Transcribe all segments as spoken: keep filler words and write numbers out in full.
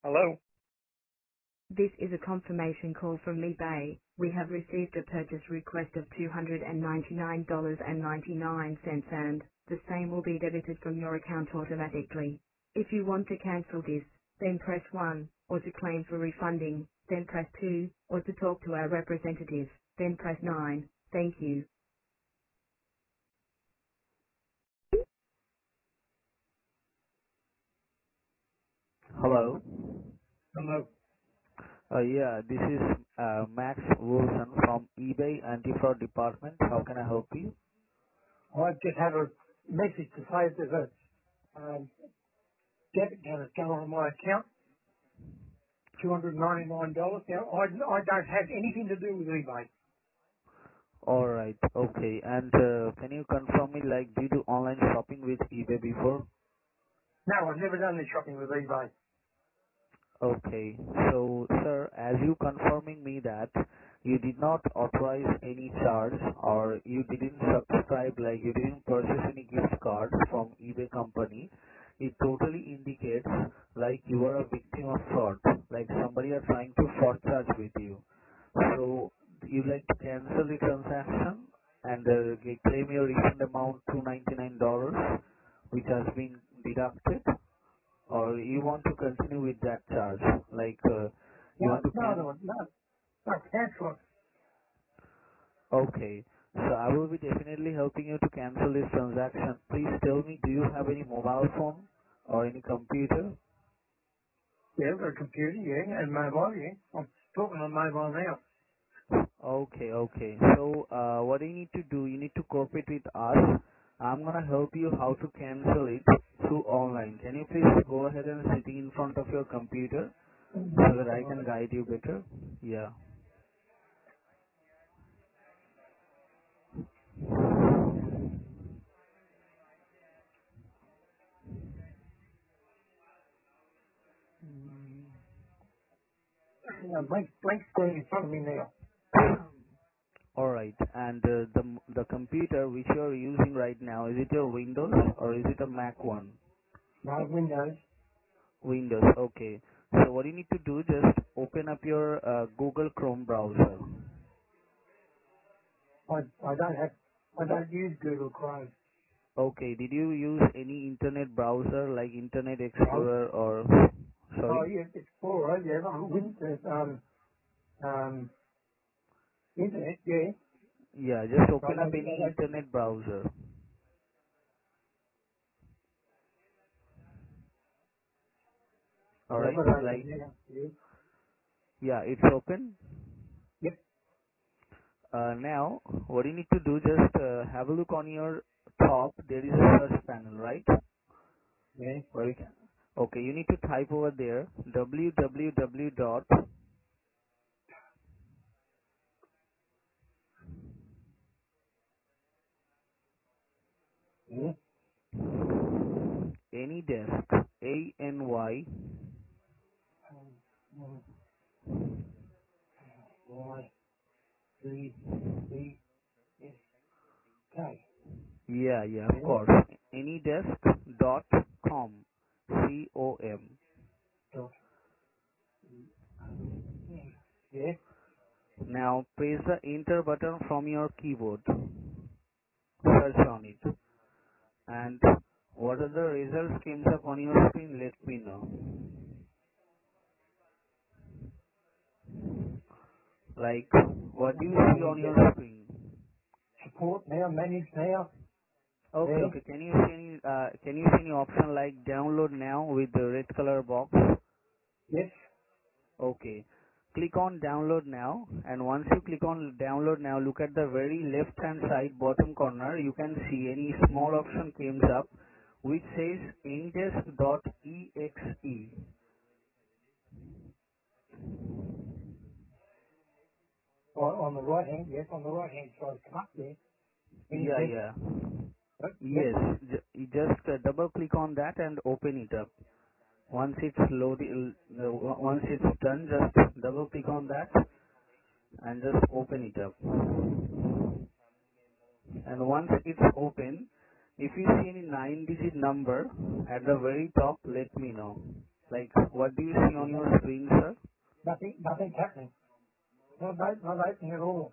Hello? This is a confirmation call from eBay. We have received a purchase request of two hundred ninety-nine dollars and ninety-nine cents and the same will be debited from your account automatically. If you want to cancel this, then press one, or to claim for refunding, then press two, or to talk to our representative, then press nine. Thank you. Hello. Hello. Uh, yeah, this is uh, Max Wilson from eBay Anti-Fraud Department. How can I help you? Well, I just had a message to say there's a um, debit that has come on my account, two hundred ninety-nine dollars. Now, I, I don't have anything to do with eBay. All right. Okay. And uh, can you confirm me, like, do you do online shopping with eBay before? No, I've never done any shopping with eBay. Okay. So, sir, as you confirming me that you did not authorize any charge or you didn't subscribe, like you didn't purchase any gift card from eBay company, it totally indicates like you are a victim of fraud, like somebody are trying to fraud charge with you. So, you'd like to cancel the transaction and uh, g- claim your refund amount two hundred ninety-nine dollars which has been deducted, or you want to continue with that charge? Like, uh, you No, want to no, can? no, no, no, cancel it. Okay. So I will be definitely helping you to cancel this transaction. Please tell me, do you have any mobile phone or any computer? Yeah, I've got a computer, yeah, and mobile, yeah. I'm talking on mobile now. Okay, okay. So, uh, what you need to do, you need to cooperate with us. I'm gonna help you how to cancel it through online. Can you please go ahead and sitting in front of your computer so that I can guide you better? Yeah. A blank, blank screen in front of me now. All right. And uh, the the computer which you are using right now, is it your Windows or is it a Mac one? No, Windows. Windows. Okay. So what you need to do, just open up your uh, Google Chrome browser. I, I don't have, I don't use Google Chrome. Okay. Did you use any internet browser like Internet No. Explorer or Oh, sorry? yeah, it's Explorer, yeah, on Windows, um, um, internet, yeah. Yeah. Just I open up don't, I any don't, internet browser. All I've right. got it open Like now. Yeah. yeah, it's open. Yep. Uh, now, what you need to do, just uh, have a look on your top. There is a search panel, right? Yeah. Where you can. Okay, you need to type over there w w w dot Yeah. anydesk a n y Um, um, Y, D, D, S, K. yeah yeah of Yeah. course anydesk dot com c o m. Dot, M. Yeah. Now press the enter button from your keyboard. Search on it, and what are the results comes up on your screen? Let me know. Like, what do you see Yeah. on Yeah. your screen? Support now, manage now. Okay, Yeah. okay. Can you see any, uh, can you see any option like download now with the red color box? Yes. Okay. Click on download now, and once you click on download now, look at the very left hand side bottom corner. You can see any small option comes up which says anydesk dot e x e. On, on the right hand, yes, on the right hand side, come up there. Any Yeah, desk. yeah. Yep. Yep. Yes. J- you just uh, double click on that and open it up. Once it's loaded, uh, once it's done, just double click on that and just open it up. And once it's open, if you see any nine digit number at the very top, let me know. Like, what do you see on your screen, sir? Nothing, nothing's happening. Not, o- not opening at all.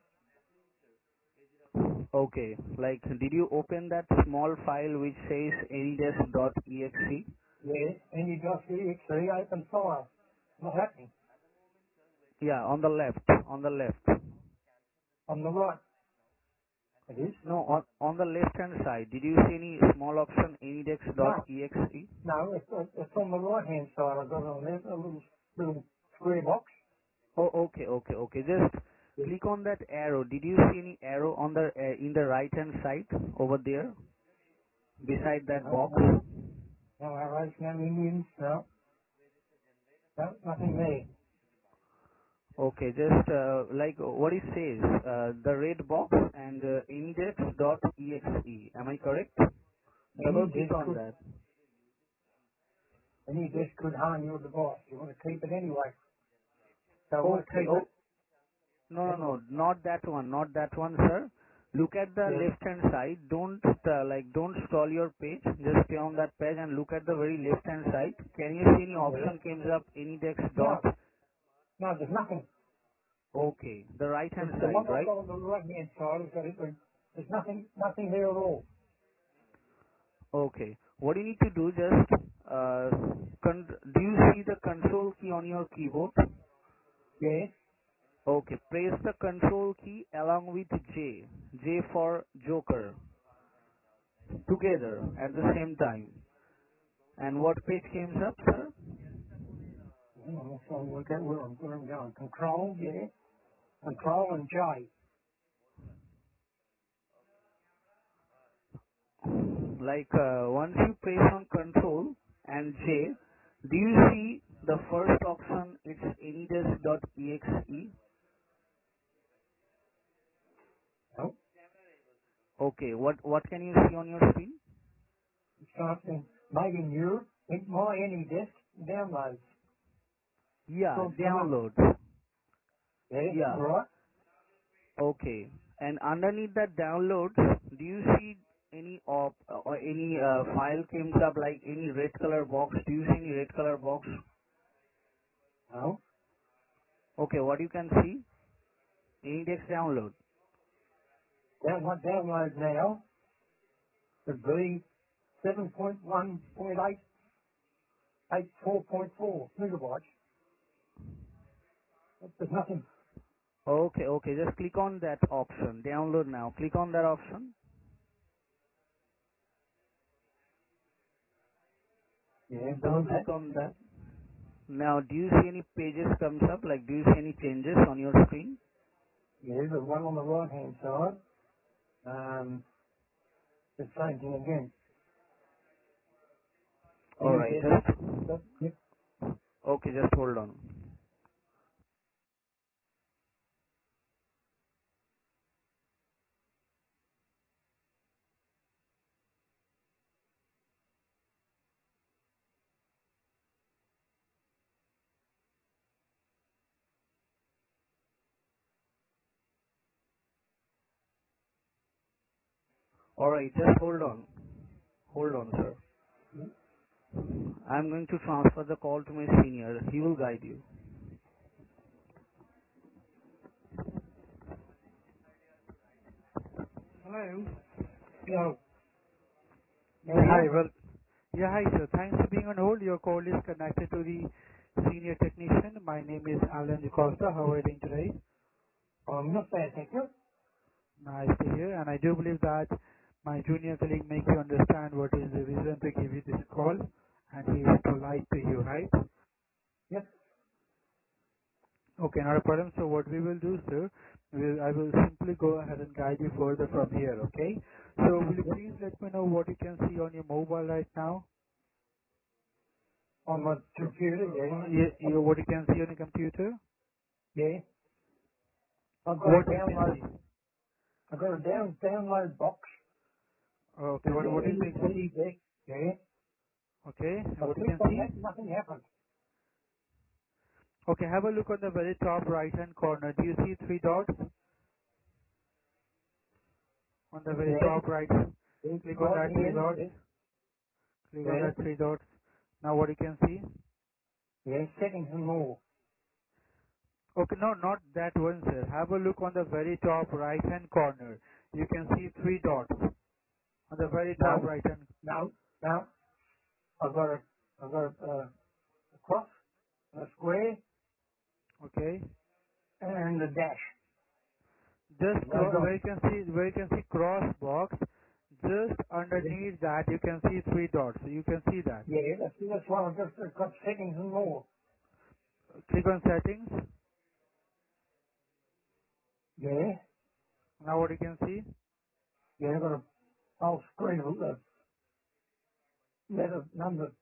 Okay, like, did you open that small file which says anydesk.exe? Yes, and you just see it's the open file. Not happening. Yeah, on the left, on the left. On the right, it is. No, on, on the left hand side, did you see any small option No, anydesk.exe? no, it's, it's on the right hand side. I've got on there a little, little square box. Oh, okay, okay, okay. Just Yes. click on that arrow. Did you see any arrow on the uh, in the right hand side over there beside that No, box? no, no arrows, no Indians, no, no, nothing there. Okay, just uh, like what it says, uh, the red box and uh, index.exe. Am I correct? Double Any click disk on could, that. any disk could harm your device. You want to keep it anyway. So I want to Okay. keep Oh, it. no, no, Yeah, no, not that one, not that one, sir. Look at the yeah, left hand side. Don't uh, like don't scroll your page. Just stay on that page and look at the very left hand side. Can you see any yeah. option comes up? Anydex No, dot. no, there's nothing. Okay, the right The, hand the side, one I've right? got on the right hand side has got it, but there's nothing, nothing there at all. Okay. What you need to do just uh, con- do you see the control key on your keyboard? Yeah, Okay, press the control key along with J. J for Joker together at the same time. And what page comes up, sir? hang on, let's try and work out where I'm, where I'm going. Control, yeah, control and J. Like uh, once you press on control and J, do you see the first option? It's anydesk.exe. No, Okay, what what can you see on your screen? it's something made in Europe. It, my any disk downloads. Yeah, From China. downloads. Yeah, Yeah, right. okay. And underneath that downloads, do you see any op or any uh, file comes up like any red color box? Do you see any red color box? No, Okay, what you can see? Index download. that one download now would be seven point one point eight eight four point four megabytes. There's nothing. Okay, okay. Just click on that option. Download now. Click on that option. Yeah, Double doing click that. on that. Now, do you see any pages comes up? Like, do you see any changes on your screen? Yeah, the one on the right hand side. Um, the same thing again. All Any right. disk. Just But, yep. okay. Just hold on. All right. Just hold on. Hold on, sir. I'm going to transfer the call to my senior. He will guide you. Hello. No. Yeah, Oh hi. yeah. Well, yeah, hi, sir. Thanks for being on hold. Your call is connected to the senior technician. My name is Alan Costa. How are you doing today? I'm not bad, thank you. Nice to hear. And I do believe that my junior colleague makes you understand what is the reason to give you this call, and he is polite to you, right? Yep. Okay, not a problem. So what we will do, sir, we'll, I will simply go ahead and guide you further from here, okay? So will you Yep. please let me know what you can see on your mobile right now? On my computer, Uh, yeah. you, you, what you can see on your computer? Yeah. I've got a What you can download. see? I've got a down download box. Okay, There's what, what is any it? any disk. Yeah. Okay, I and what you can clicked on see? that, nothing happened. Okay, have a look on the very top right hand corner. Do you see three dots on the very Yeah. top right? It's Click on right that three here. dots. Yeah. Click on Yeah. that three dots. Now what you can see? Yeah, settings and more. Okay, no, not that one, sir. Have a look on the very top right-hand corner. You can see three dots on the very top No, right-hand. no, no. I've got a, I've got a, uh, a cross, a square, Okay, and a dash. just No cro- dot. where you can see where you can see cross box. Just Yeah, underneath that, you can see three dots. So you can see that. yeah, that's, that's why I've just I've got settings and more. Click on settings. Yeah, Now what you can see, yeah, I've got a whole screen of uh, letter numbers.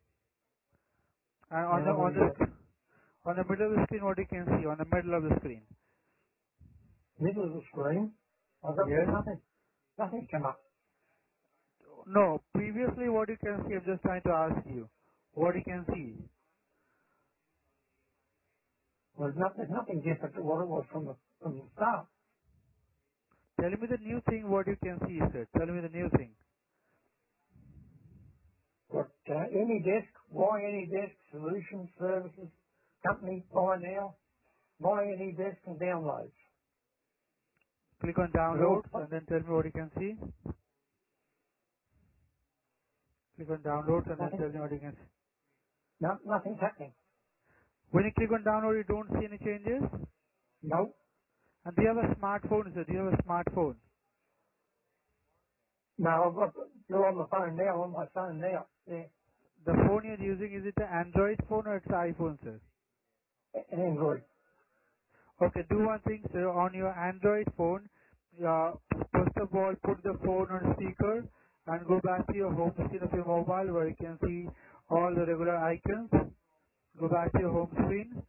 and on And the I've got on the the uh, sc- on the middle of the screen, what you can see on the middle of the screen. middle of the screen. I've got Yes. nothing, nothing come up. No. Previously, what you can see, I'm just trying to ask you, what you can see. There's, not, there's nothing different to what it was from the, from the start. Tell me the new thing. What you can see, sir. Tell me the new thing. Got uh, any desk, buy any desk, solutions, services, company, buy now, buy any desk and downloads. Click on But all, downloads and then tell me what you can see. Click on downloads and then nothing, tell me what you can see. no, nothing's happening. When you click on download, you don't see any changes. No, And do you have a smartphone, sir? Do you have a smartphone? no, I've got, you're on the phone now, on my phone now. Yeah, The phone you're using, is it an Android phone or it's an iPhone, sir? Android. Okay, do one thing, sir. On your Android phone, uh, first of all, put the phone on speaker and go back to your home screen of your mobile where you can see all the regular icons. Go back to your home screen.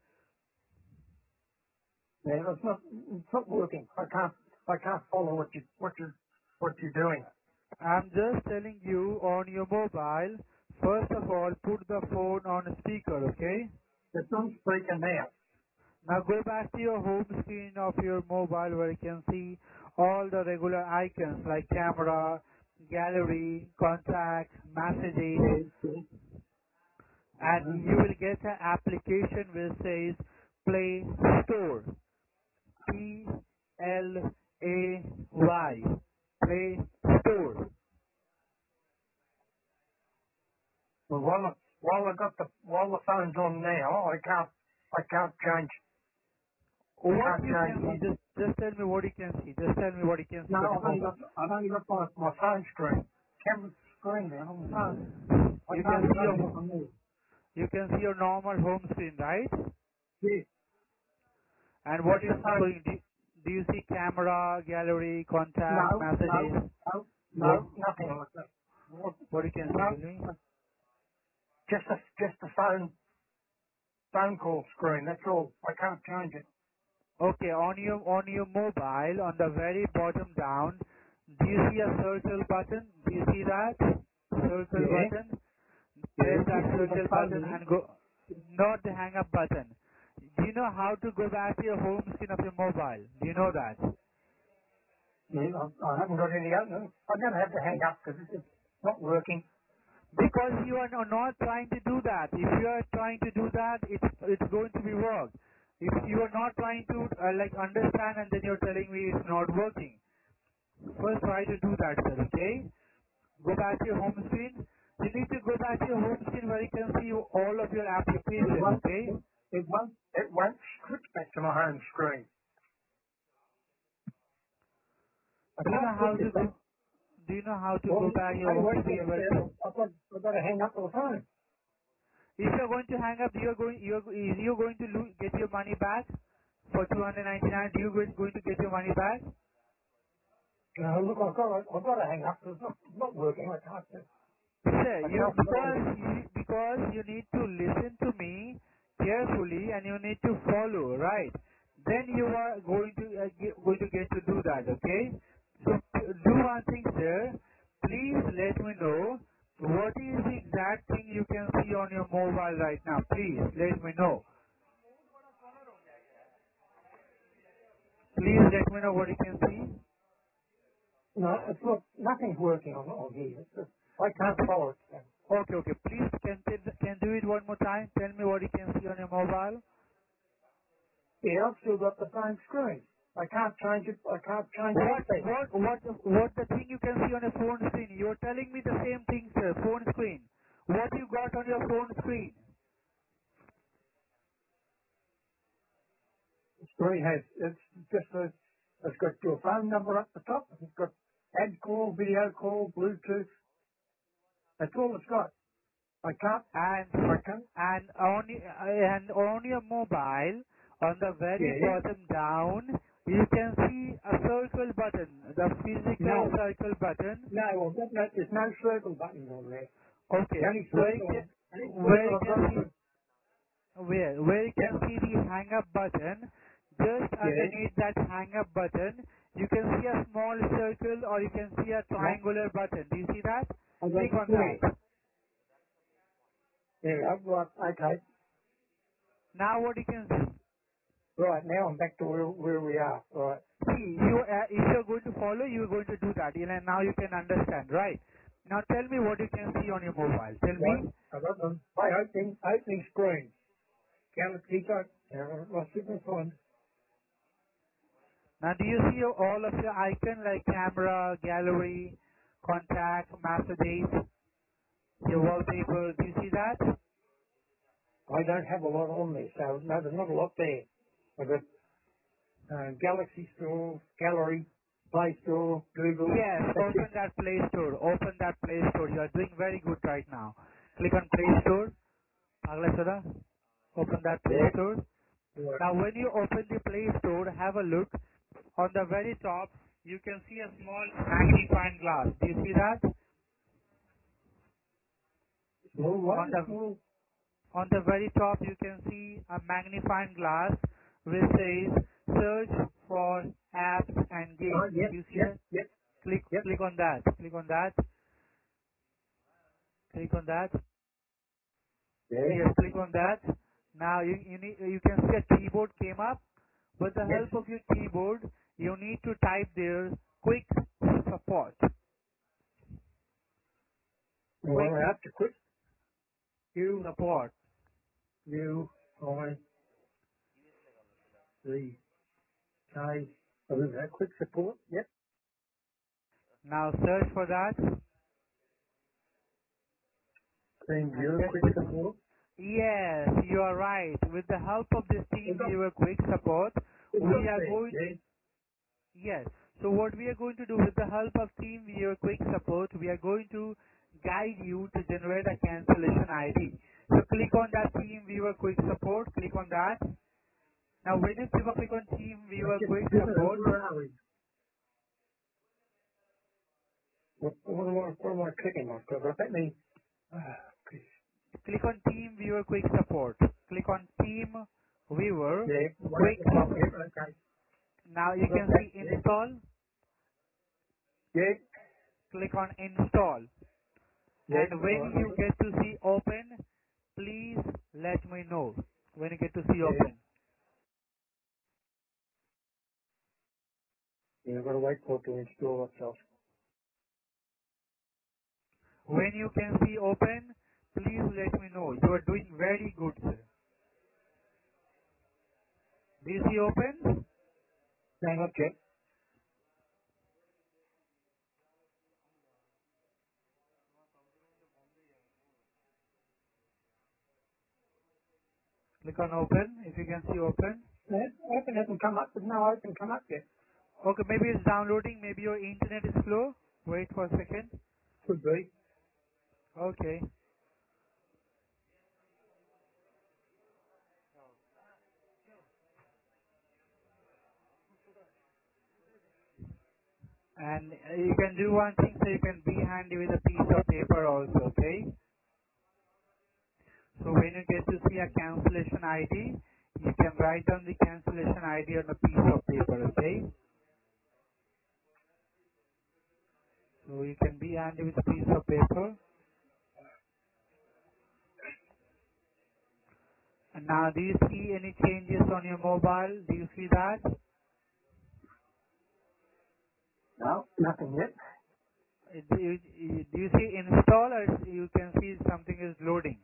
Yeah, it's not, it's not working. I can't, I can't follow what you, what you, what you're doing. I'm just telling you on your mobile, first of all, put the phone on speaker, okay? It's on speaker now. Now go back to your home screen of your mobile where you can see all the regular icons like camera, gallery, contacts, messages, Yeah, yeah. and Uh-huh. you will get an application which says Play Store. P L A Y. Play Store. Well, while, I- while I got the, while the phone's on now, I can't, I can't change, I What can't you change can my, see, just just tell me what you can see. Just tell me what you can no, see on your I've only mobile. got, I've only got my, my phone screen, camera screen there on the phone. I You can can't see change it your from there. you can see your normal home screen, right? Yeah, And what just is the phone. showing? Do, do you see camera, gallery, contact, No, no, messages? no, What no, nothing like that. What- what you can see? No, Tell me. just a, just a phone, phone call screen, that's all. I can't change it. Okay, on your on your mobile, on the very bottom down, do you see a circle button? Do you see that circle Yeah, button? yeah, Press it that just says a circle phone button in it. and go. Not the hang up button. Do you know how to go back to your home screen of your mobile? Do you know that? Yeah, I, I haven't got any other. I'm going to have to hang up because it's just not working. Because you are no- not trying to do that. If you are trying to do that, it's it's going to be work. If you are not trying to uh, like understand and then you're telling me it's not working, first try to do that, sir. Okay? Go back to your home screen. You need to go back to your home screen where you can see all of your It application. won't, Okay? it, it won't, it won't switch back to my home screen. I Do you can't know how switch to it go? back. Do you know how to Well, go back your hey, home wait a screen minute, where? Sarah. I've got, I've got to hang up the phone. If you're going to hang up, you're going, you're, is you going to lo- get your money back for two hundred ninety-nine? Do you going going to get your money back? No, look, I've got to, I've got to hang up. It's not, it's not working. I can't, Sir, I you can't because follow. you, because you need to listen to me carefully and you need to follow, right? Then you are going to uh, ge- going to get to do that, okay? So p- do one thing, sir. Please let me know what is the exact thing you can see on your mobile right now. Please let me know. Please let me know what you can see. No, it's not, nothing's working on, on here. It's just, I Now, can't do, follow it. Okay, okay. Please, can can do it one more time. Tell me what you can see on your mobile. Yeah, I've still got the same screen. I can't change it. I can't change What anything. what what what the thing you can see on your phone screen? You're telling me the same thing, sir. Phone screen. What you got on your phone screen? The screen has, it's just a, it's got your phone number up the top. It's got ad call, video call, Bluetooth. That's all it's got. I can't, And I can't, and on y- and on your mobile, on the very yeah. bottom down, you can see a circle button, the physical No, circle button. no, well, that, that, there's no circle button on there. Okay, The only where you circle, can the only where circle you I've can got is see the, where where you yeah, can see the hang up button. Just yeah. underneath that hang up button, you can see a small circle or you can see a No, triangular button. Do you see that? I've got Click on three. that. Yeah, I've got, okay. Now what you can see? Right, now I'm back to where, where we are. Right. See, you, uh, if you're going to follow, you're going to do that. You know, now you can understand, right? Now tell me what you can see on your mobile. Tell Right. me. I've got them. My opening, opening screen. Galaxy got, uh, my super phone. Now do you see your- all of your icon like camera, gallery, contact, messages, your wallpaper? Do you see that? I don't have a lot on there, so no, there's not a lot there. I've got uh, Galaxy Store, Gallery, Play Store, Google. Yes, That's it. open that Play Store. Open that Play Store. You are doing very good right now. Click on Play Store. Agla sada. Open that Play Yeah. Store. Right. Now when you open the Play Store, have a look. On the very top, you can see a small magnifying glass. Do you see that? Small what? On the Small. on the very top, you can see a magnifying glass which says search for apps and Oh, games. yep, Do you see yep, that? yep, Click yep. click on that. Click on that. Click on that. Yeah. Yes, click on that. Now you you, need, you can see a keyboard came up. With the Yes. help of your keyboard, you need to type there quick support. Well, Quick I have to quit. U, support. U, I, Z, K. Oh, is that quick support? Yep. Now search for that Team and viewer, quick just support. yes, you are right. With the help of this It's team up, viewer quick support, it's we up are there. going Yeah. yes. So what we are going to do with the help of team viewer quick support, we are going to guide you to generate a cancellation I D. So click on that team viewer quick support, click on that. Now when you click click on team Let's viewer just quick do it. support, Where are we? What, what am I, what am I clicking on? Because I think me, ah, click on team viewer quick support. Click on team viewer yeah, one at quick. the top. Yeah, okay. Now you I've got can that. see Yeah. install. Yeah. Click on install. Yeah. And All when right. you get to see open, please let me know when you get to see Yeah. open. Yeah, I've got to wait for it to install itself. When you can see open, please let me know. You are doing very good, sir. Do you see open? No, not yet. Click on open if you can see open. No, open hasn't come up. There's no open come up yet. Okay, maybe it's downloading. Maybe your internet is slow. Wait for a second. Could be. Okay. And uh, you can do one thing, so you can be handy with a piece of paper also, okay? So when you get to see a cancellation I D, you can write down the cancellation I D on a piece of paper, okay? So you can be handy with a piece of paper. And now do you see any changes on your mobile? Do you see that? No, nothing yet. Do you, you- do you see install or you can see something is loading?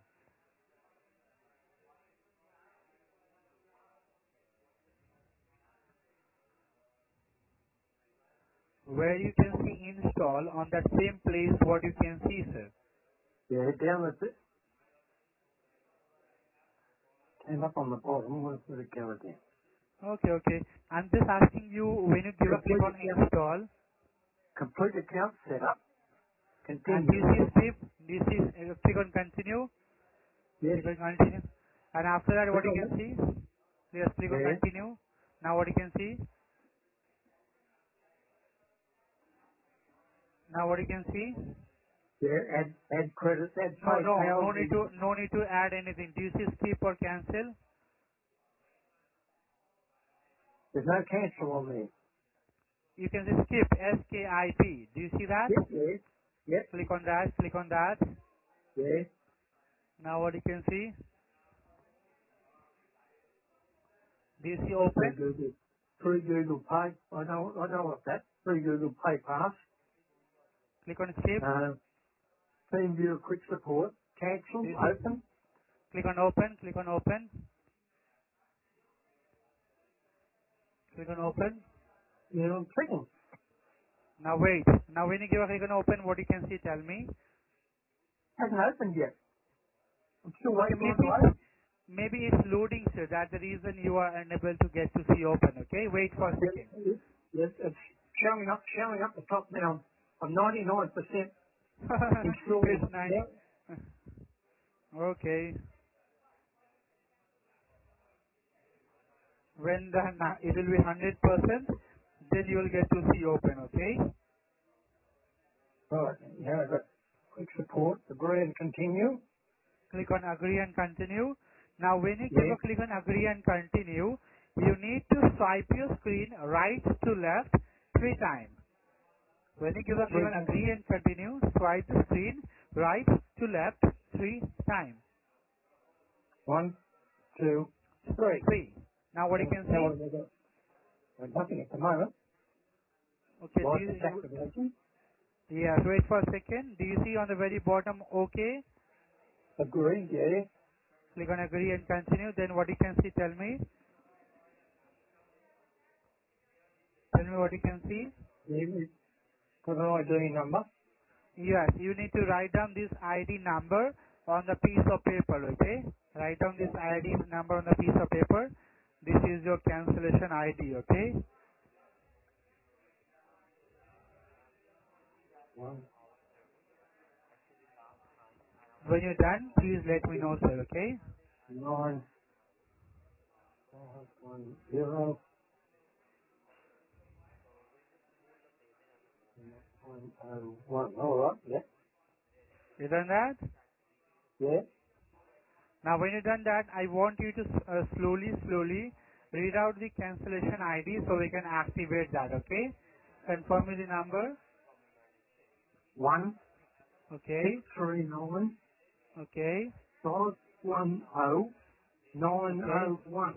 Where you can see install on that same place what you can see, sir. Yeah, down at it. Came up on the bottom. Where's it go again? Okay, okay. I'm just asking you when you give a click Complete on account, install complete account setup. and do you Continue. see skip, do you see uh, click on continue, Yes. click on continue, and after that what Click you on can it. see? Yes, click on Yeah. continue. Now what you can see? Now what you can see? Yeah. Add, add credits, add No, no, PayPal. no need to, no need to add anything. Do you see skip or cancel? There's no cancel on there. You can see skip, S K I P. Do you see that? Yep. Yeah. Yep. Click on that, click on that. Yeah. Now what you can see? Do you see Through open? Google. Through Google Pay. I know, I know what that. Through Google Pay Pass. Click on skip. Uh, Team Viewer Quick Support. Do Cancel. you see? Open. Click on open, click on open, click on open. You know, I'm clicking. Now wait. Now when you give a click on open, what you can see, tell me. Hasn't opened yet. I'm still Okay, waiting for it to maybe load. maybe it's loading, sir. That's the reason you are unable to get to see open. Okay, wait for a Yes, second. yes, yes, it's showing up, showing up the top now. I'm ninety-nine percent installed It's ninety. now. Okay. When the na- it will be one hundred percent, then you will get to see open. Okay. Right, now I've got quick support, agree and continue. Click on agree and continue. Now when you give Yeah, a click on agree and continue, you need to swipe your screen right to left three times. When you give a click three on times. agree and continue, swipe the screen right to left three times. One, two, three. Three. Now what you Now, can now see? I've got got nothing at the moment. Okay, do License you, activation, yes, wait for a second. Do you see on the very bottom OK? agree, yeah. Click on agree and continue. Then what you can see, tell me. Tell me what you can see. Yeah, we got an I D number. Yes, you need to write down this I D number on the piece of paper, okay? Write down this I D number on the piece of paper. This is your cancellation I D, okay? One, When you're done, please let me know, sir, okay? nine, five, one, zero, one, oh, one. All right, yeah, You done that? yeah. Now when you done that, I want you to uh, slowly, slowly read out the cancellation I D so we can activate that, okay? Confirm me the number. One, six, Okay, three, nine, okay, five, one, oh, nine, okay. oh, one.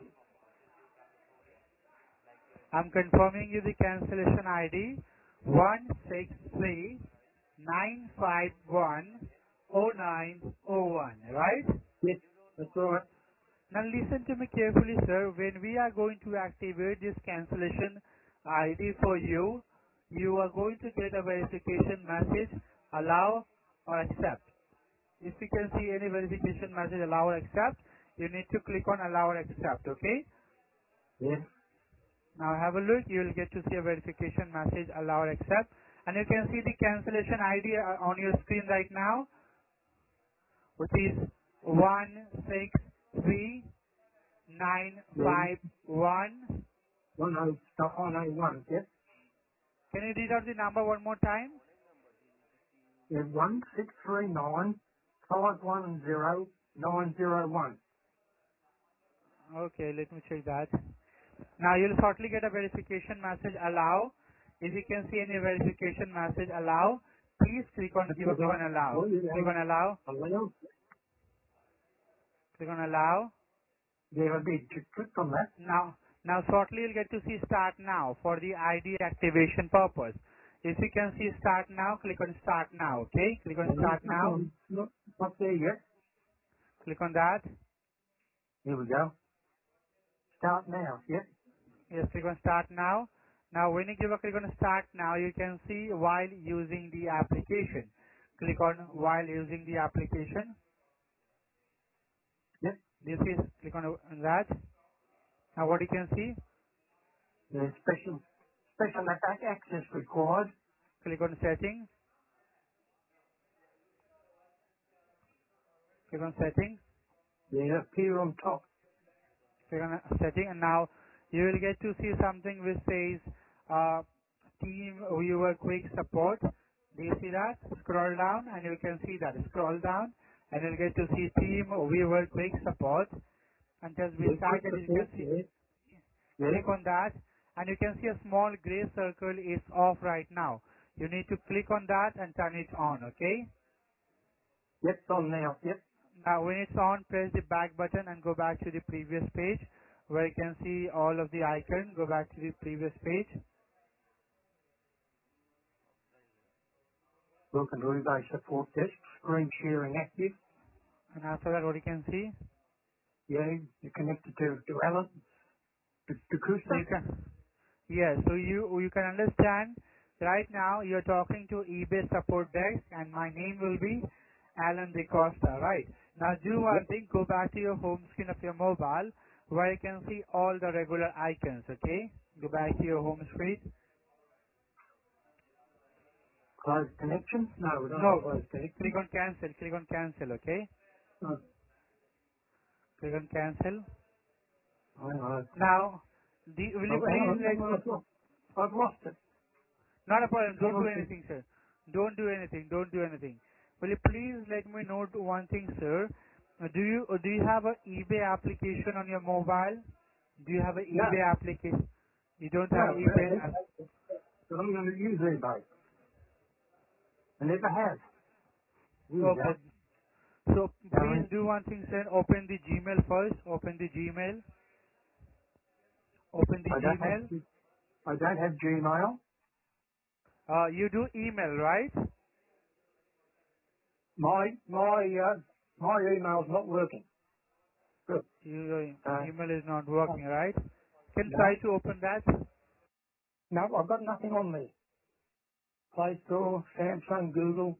I'm confirming you the cancellation I D one six three nine five one oh nine oh one, right? Yes, that's right. Now listen to me carefully, sir. When we are going to activate this cancellation I D for you, you are going to get a verification message, allow or accept. If you can see any verification message, allow or accept, you need to click on allow or accept, okay? Yes. Now have a look, you will get to see a verification message, allow or accept. And you can see the cancellation I D uh, on your screen right now, which is one six three nine Yeah. five one. One oh stop on oh one. Yes. Can you read out the number one more time? Yeah. One six three nine five one zero nine zero one. Okay, let me check that. Now you'll shortly get a verification message, allow. If you can see any verification message, allow, please click on That's give, what click I. on allow. Oh, you Click know. on allow. Allow. Click on allow. Yeah, I did. Just click on that. Now, now shortly you'll get to see start now for the I D activation purpose. If you can see start now, click on start now, okay? Click on And start it's not, now. on- not, not there yet. Click on that. Here we go. Start now. Yep. Yes, click on start now. Now when you give a click on start now, you can see while using the application. Click on while using the application. Yep. This is, click on that. Now what you can see, The special, special ac- access required. click on setting. Click on setting. They appear on top. Click on setting, and now you will get to see something which says uh, team viewer quick support. Do you see that? Scroll down and you can see that. Scroll down and you'll get to see team viewer quick support. And just we They quick started, you can support. see, Yes. Yes. click on that and you can see a small gray circle is off right now. You need to click on that and turn it on, okay? Yep. It's on now. Yep. Now when it's on, press the back button and go back to the previous page where you can see all of the icons. Go back to the previous page. Welcome to eBay support desk. Screen sharing active. And after that, what you can see? Yeah. You're connected to, to Alan. To, to So Kusta. you can, yes, so you, you can understand right now you're talking to eBay support desk and my name will be Alan DeCosta, right? Now do one Yep. thing, go back to your home screen of your mobile where you can see all the regular icons, okay? Go back to your home screen. Close connection. No, we don't have No, close click connection. on cancel, click on cancel, okay? Oh, Click on cancel. hang on. Now, the, will Oh, you hang please on. let Hang on. me, I've lost, I've lost it. not a problem, Hang don't do on. anything, sir. Don't do anything, don't do anything. Will you please let me know one thing, sir? Uh, Do you, uh, do you have an eBay application on your mobile? Do you have an No. eBay application? You don't No. have eBay? uh, app- But I'm going to use eBay. I never have. Here we go. Okay. So Go please in. do one thing, sir. Open the Gmail first. Open the Gmail. Open the I don't have. Gmail. I don't have Gmail. Uh, you do email, right? My my uh, my email's not working. Good. You, your Uh, email is not uh, working, right? Can try no. to open that. No, I've got nothing on me. Play Store, Samsung, Google.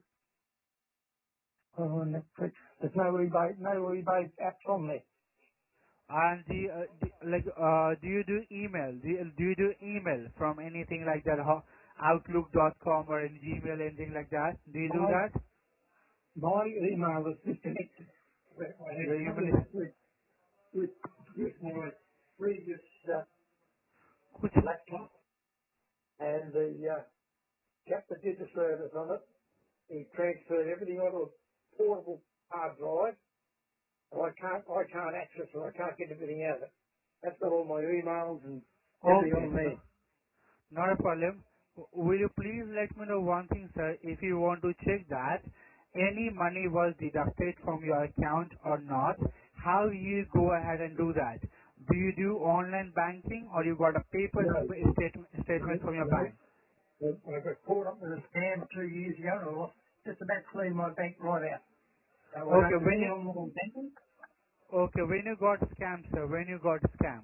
Oh, Netflix. There's no eBay, no eBay apps on there. And the, uh, the like, uh, do you do email? Do you, do you do email from anything like that, ho- outlook dot com or in Gmail, anything like that? Do you do My that? my email is disconnected. I Your had email trouble is, with with, with my previous uh, which, laptop, and the uh, chap that did the service on it, he transferred everything onto a portable hard drive. And I can't I can't access it. I can't get everything out of it. That's got all my emails and everything okay, on so there. not a problem. W- Will you please let me know one thing, sir? If you want to check that any money was deducted from your account or not, how you go ahead and do that? Do you do online banking or you got a paper No, statement, no, statement from your no. bank? I I got caught up with a scam two years ago and I lost just about cleaned my bank right out. So I Okay, don't do when any you online banking. okay when you got scammed, sir, when you got scammed.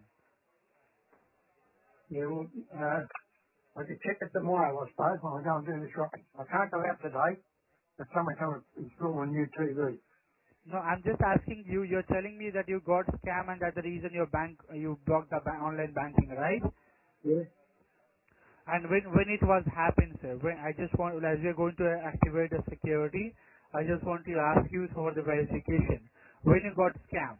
Yeah, well, uh, I could check it tomorrow, I suppose, when I go and do the shopping. I can't go out today, but someone come and install a new T V. No, I'm just asking you. You're telling me that you got scam and that's the reason your bank you blocked the ba- online banking, right? Yeah. And when when it was happened, sir, when I just want, as we are going to activate the security, I just want to ask you for the verification. When you got scam,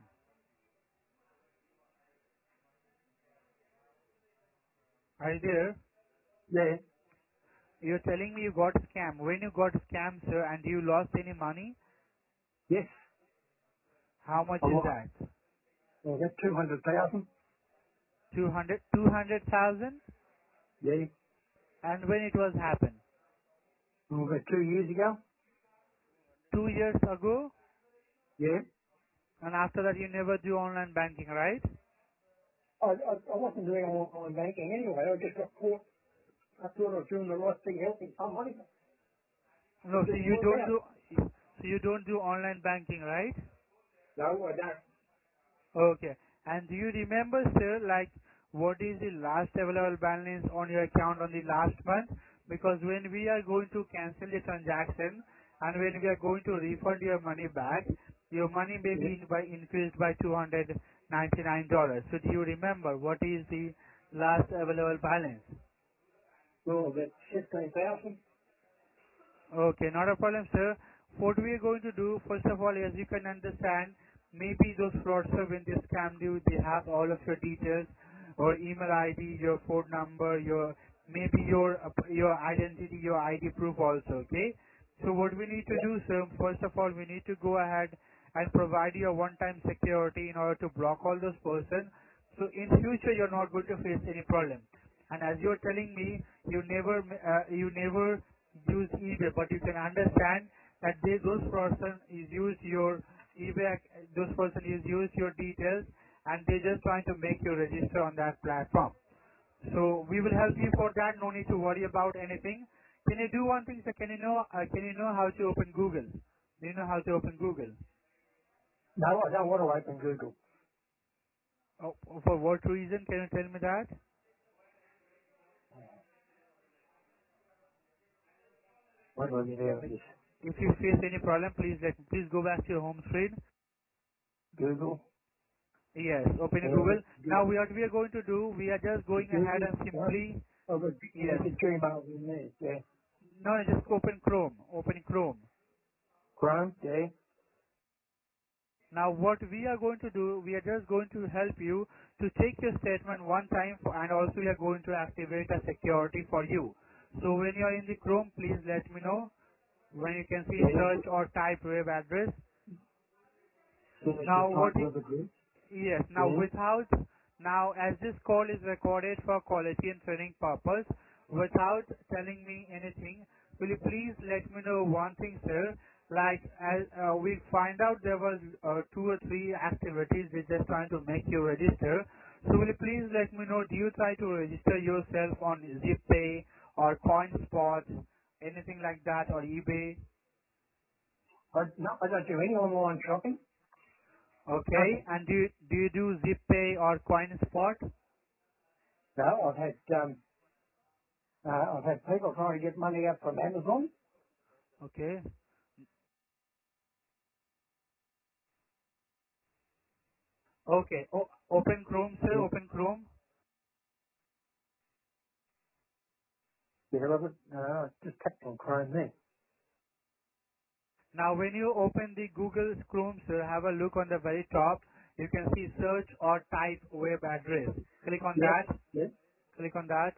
are you there? Yeah. You're telling me you got scam. When you got scam, sir, and you lost any money, Yes. how much A is lot. that? Yeah, that's two hundred thousand. Two hundred, two hundred thousand. Yeah. And when it was happened? Well, about two years ago. Two years ago. Yeah. And after that, you never do online banking, right? I, I, I wasn't doing online banking anyway. I just got caught I thought I was doing the right thing, helping somebody. No, so Didn't you work don't out. do so you don't do online banking, right? No, I don't. Okay. And do you remember, sir, like what is the last available balance on your account on the last month? Because when we are going to cancel the transaction and when we are going to refund your money back, your money may Yeah. be in by increased by two hundred ninety-nine dollars. So do you remember what is the last available balance? Well, that's fifteen thousand. Okay, not a problem, sir. What we are going to do, first of all, as you can understand, maybe those fraudsters, when they scam you, they have all of your details, or email I D, your phone number, your maybe your uh, your identity, your I D proof also. Okay. So what we need to Yeah. do, sir, first of all, we need to go ahead and provide you a one-time security in order to block all those persons. So in future, you're not going to face any problem. And as you're telling me, you never uh, you never use eBay, but you can understand that they, those person is used your eBay, ac- those person is used your details, and they're just trying to make you register on that platform. So we will help you for that. No need to worry about anything. Can you do one thing, sir? Can you know uh, can you know how to open Google? Do you know how to open Google? No, I don't want to open Google. Oh, for what reason? Can you tell me that? What do I get out of Like, this? if you face any problem, please let please go back to your home screen. Google. Yes, open Yeah, Google. but Now we what we are going to do, we are just the going ahead Google, and right? simply, Oh, but yes. there's a Gmail in there. Yeah. No, just open Chrome. Open Chrome. Chrome. Yeah. Now what we are going to do, we are just going to help you to take your statement one time for, and also we are going to activate a security for you. So when you are in the Chrome, please let me know when you can see Yeah. search or type web address. So it's the Now what type is, of the group. yes, now Yeah. without, now as this call is recorded for quality and training purpose, without telling me anything, will you please let me know one thing, sir? Like, as uh, we find out there was uh, two or three activities which just trying to make you register. So will you please let me know, do you try to register yourself on ZipPay or CoinSpot, anything like that, or eBay? I, no, I don't do any online shopping. Okay, Nothing. and do you, do you do ZipPay or CoinSpot? No, I've had um, uh, I've had people trying to get money out from Amazon. Okay. Okay. O- open Chrome, sir. Yeah. Open Chrome. Yeah, I would, uh, just tapped on Chrome there. Now, when you open the Google Chrome, sir, have a look on the very top. You can see search or type web address. Click on Yep. that. Yep. Click on that.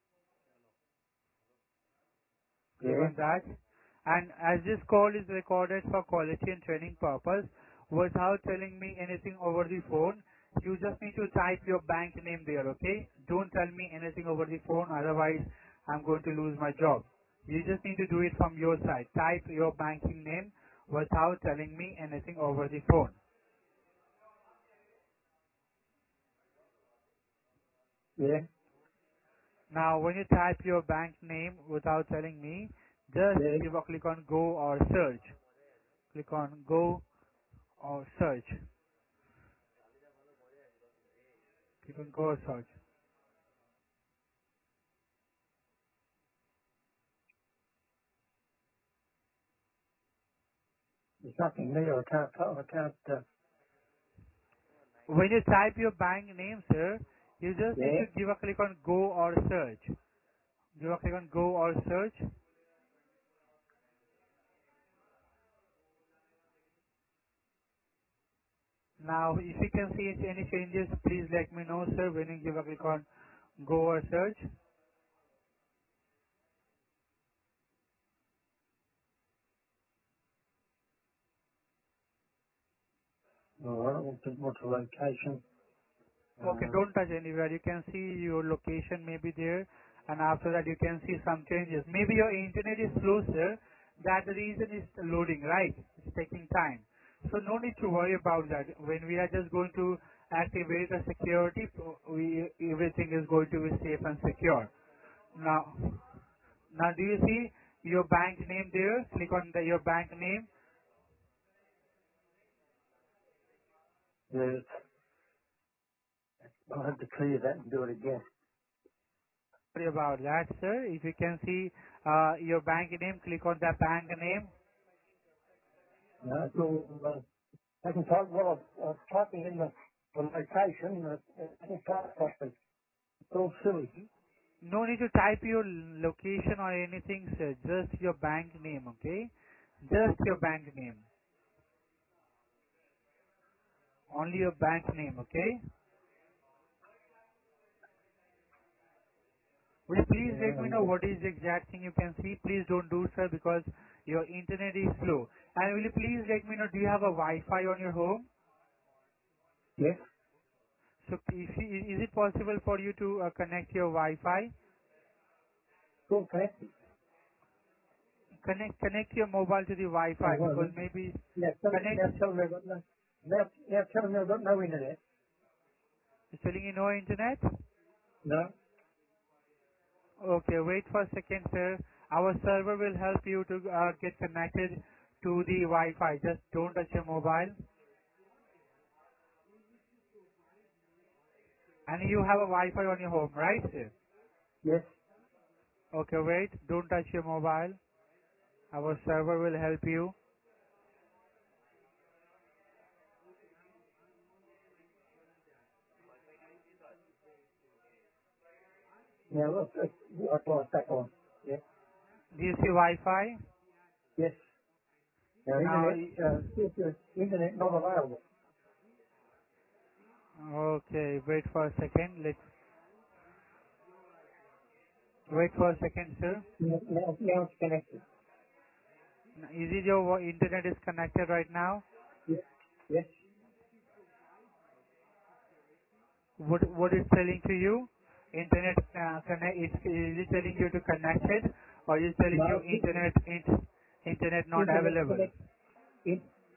Click Yeah. on that. And as this call is recorded for quality and training purpose, without telling me anything over the phone, you just need to type your bank name there, okay? Don't tell me anything over the phone, otherwise I'm going to lose my job. You just need to do it from your side. Type your banking name without telling me anything over the phone. Yeah. Now, when you type your bank name without telling me, just Yeah. give a click on go or search. Click on go or search. Click on go or search. There's nothing there. I can't, I can't, uh, When you type your bank name, sir, you just need yeah. to give a click on go or search. Give a click on go or search. Now, if you can see any changes, please let me know, sir, when you give a click on go or search. All right. What's the, what's the location? Okay, Um, don't touch anywhere. You can see your location may be there, and after that you can see some changes. Maybe your internet is slow, sir. That the reason is loading, right? It's taking time. So no need to worry about that. When we are just going to activate the security, so we everything is going to be safe and secure. Now, now do you see your bank name there? Click on the, your bank name. Yes. I'll have to clear that and do it again. Sorry about that, sir. If you can see uh, your bank name, click on that bank name. No, it's all, uh, I can type, well, I was typing in the, the location, uh, I can type properly. It's all silly. No need to type your location or anything, sir. Just your bank name, okay? Just your bank name. Only your bank name, okay? Will you please let me know Yeah, what is the exact thing you can see? Please don't do, sir, because your internet is slow. And will you please let me know, do you have a Wi-Fi on your home? yes, So if you, is it possible for you to uh, connect your Wi-Fi? all connected. Connect connect your mobile to the Oh, Wi-Fi well, because maybe now tell, connect. now tell me I've got no, now, now tell me I've got no internet. It's telling you no internet. No, Okay, wait for a second, sir. Our server will help you to uh, get connected to the Wi-Fi. Just don't touch your mobile. And you have a Wi-Fi on your home, right, sir? yes, Okay, wait. Don't touch your mobile. Our server will help you. now look, it's, I thought it's back on. Yeah, Do you see Wi-Fi? yes. Now Now, internet, uh, yes, yes, internet not available. okay, wait for a second. Let's wait for a second, sir. Now, now now it's connected. Is it your wa- internet is connected right now? Yes, yes. What what is telling to you? Internet uh, connect. Is, is it telling you to connect it, or is it telling No, you it's internet int, internet not internet available? connect, in,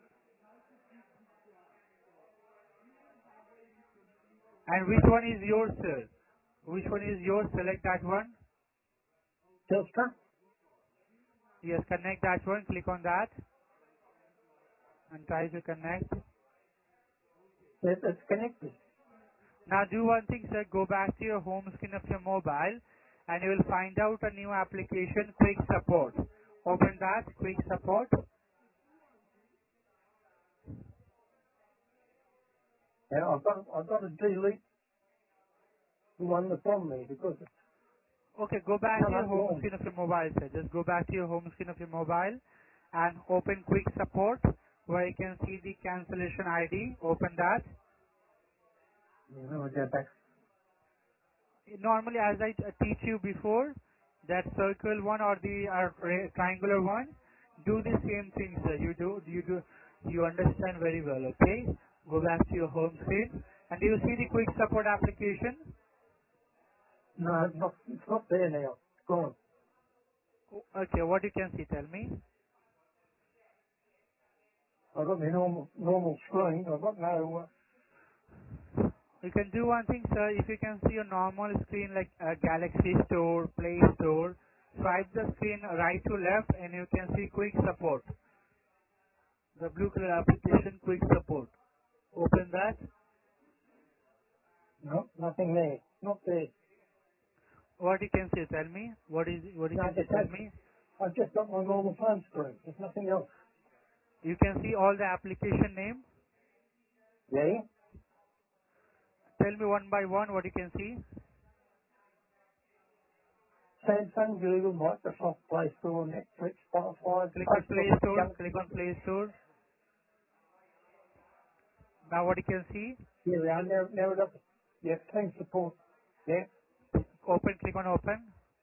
And which one is yours, sir? Which one is yours? Select that one. Telstra, Yes, connect that one. Click on that and try to connect. it, it's connected. Now do one thing, sir. Go back to your home screen of your mobile and you will find out a new application, Quick Support. Open that, Quick Support. Now I've got, I've got to delete the one that's on there because it's Okay, go back to come your up home wrong. screen of your mobile, sir. Just go back to your home screen of your mobile and open Quick Support where you can see the cancellation I D. Open that. You know, I go back. Normally, as I uh, teach you before, that circle one or the uh, ra- triangular one, do the same thing, sir. You do, you do, you understand very well. Okay. Go back to your home screen, and do you see the quick support application? No, it's not, it's not there now. It's gone. O- Okay. What you can see? Tell me. I've got my normal, normal screen. I've got no, uh, You can do one thing, sir. If you can see your normal screen like uh, Galaxy Store, Play Store, swipe the screen right to left, and you can see quick support. The blue color application, quick support. Open that. no, nothing there. Not there. What you can say, tell me. What is what you No, can say, just tell that, me. I've just got my normal phone screen. There's nothing else. You can see all the application name. Yeah? Tell me one by one what you can see. Samsung, Google, Microsoft, Play Store, Netflix, Spotify, Click on Facebook, Play Store. Click Galaxy. on Play Store. Now what you can see. Yeah, we are. Now, now we've got, yeah, team support. Yeah? Open. Click on Open,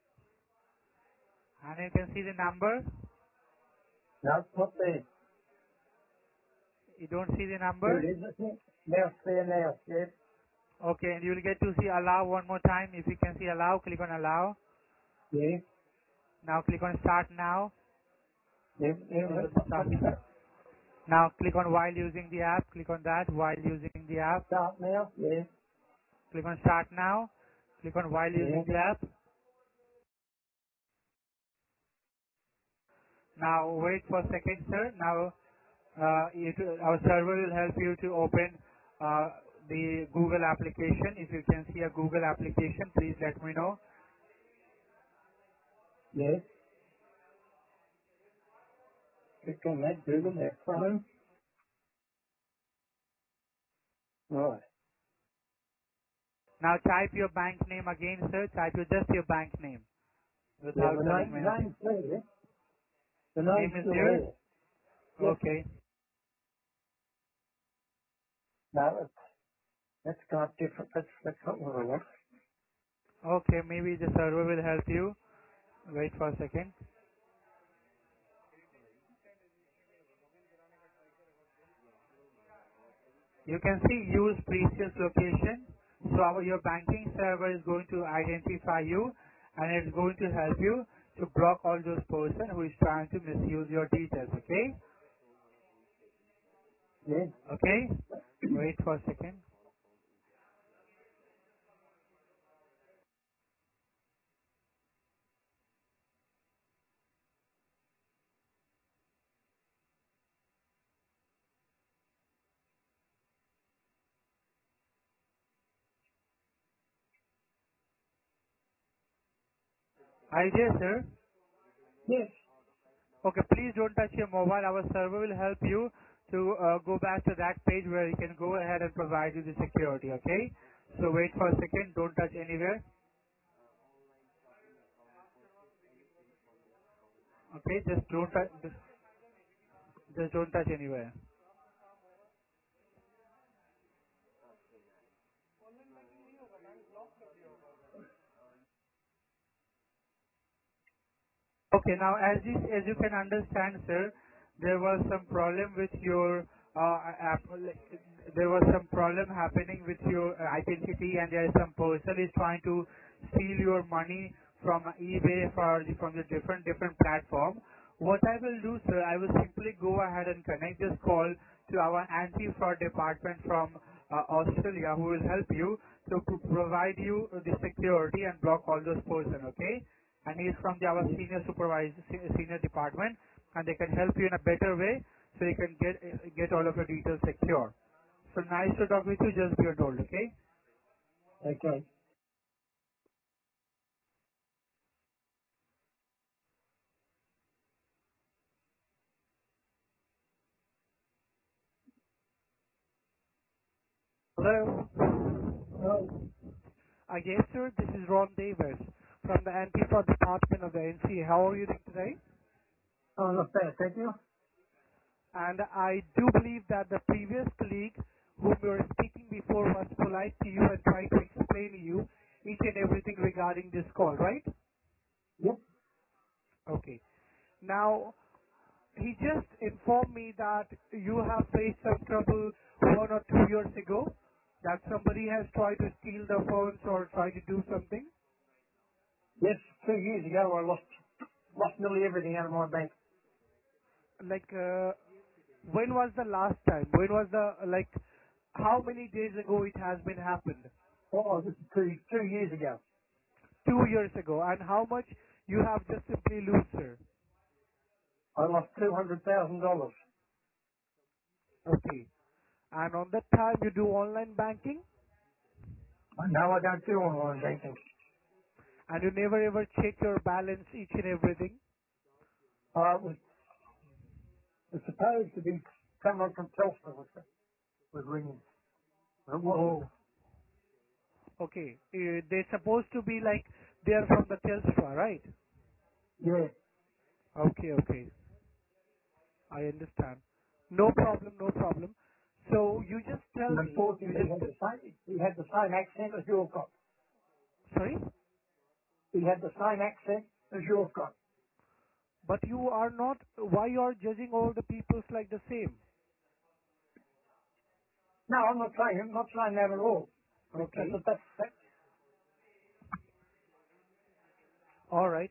and you can see the number. No, it's not there. You don't see the There number. it is, isn't it? Now it's there now. Yeah? Okay, and you will get to see Allow one more time. If you can see Allow, click on Allow. Yeah? Now click on Start Now. Yeah, yeah, Click on what, Start. what's that? Now click on While using the app. Click on that. While using the app. Start now? Yeah? Click on Start Now. Click on While Yeah? using the app. Now wait for a second, sir. Now uh, it, our server will help you to open uh, the Google application. If you can see a Google application, please let me know. Yes. Click on that, Google, that Chrome. Right. Now type your bank name again, sir. Type your, just your bank name Yeah, without the telling me name, anything. name's there. The Name name's is still there? there. Yes. Okay. No, that's, that's got different. That's, that's not what I want. Okay, maybe the server will help you. Wait for a second. You can see use previous location. So our, your banking server is going to identify you and it's going to help you to block all those person who is trying to misuse your details. Okay? Yeah. Okay? Wait for a second. Are you there, sir? Yes. Okay, please don't touch your mobile. Our server will help you to uh, go back to that page where you can go ahead and provide you the security, okay? So wait for a second. Don't touch anywhere. Okay, just don't touch, just, just don't touch anywhere. Okay. Now, as you, as you can understand, sir, there was some problem with your uh, app. like, There was some problem happening with your uh, identity, and there is some person is trying to steal your money from eBay or the- from the different different platform. What I will do, sir, I will simply go ahead and connect this call to our anti-fraud department from uh, Australia, who will help you to pro- provide you the security and block all those person. Okay? And he is from the, our Yes. senior supervisor, se- senior department, and they can help you in a better way, so you can get uh, get all of your details secure. So nice to talk with you. Just be on hold, okay? Okay. Hello. Oh, Uh, yes, sir. This is Ron Davis from the anti-fraud department of the N C A. How are you doing today? oh, not bad. Thank you. And I do believe that the previous colleague whom you were speaking before was polite to you and tried to explain to you each and everything regarding this call, right? Yep. Okay. Now, he just informed me that you have faced some trouble one or two years ago, that somebody has tried to steal the phones or try to do something. Yes. Two years ago, I lost lost nearly everything out of my bank. Like, uh, when was the last time? When was the, like, how many days ago it has been happened? Oh, this is two two years ago. Two years ago. And how much you have just simply lose, sir? I lost two hundred thousand dollars. Okay. And on that time you do online banking No, I don't do online banking. and you never ever check your balance each and everything. Uh, it was, it was supposed to be someone from Telstra was, was ringing. But it wasn't. Oh, okay. Uh, they're supposed to be like they're from the Telstra, right? Yeah. Okay, okay. I understand. No problem, no problem. So you just tell And me, you unfortunately, he just, had the same, he had the same accent as you've got. sorry? He had the same accent as you've got. But you are not, why you are judging all the peoples like the same? No, I'm not saying, I'm not saying that at all. But that's, Okay. that's, that's, Alright.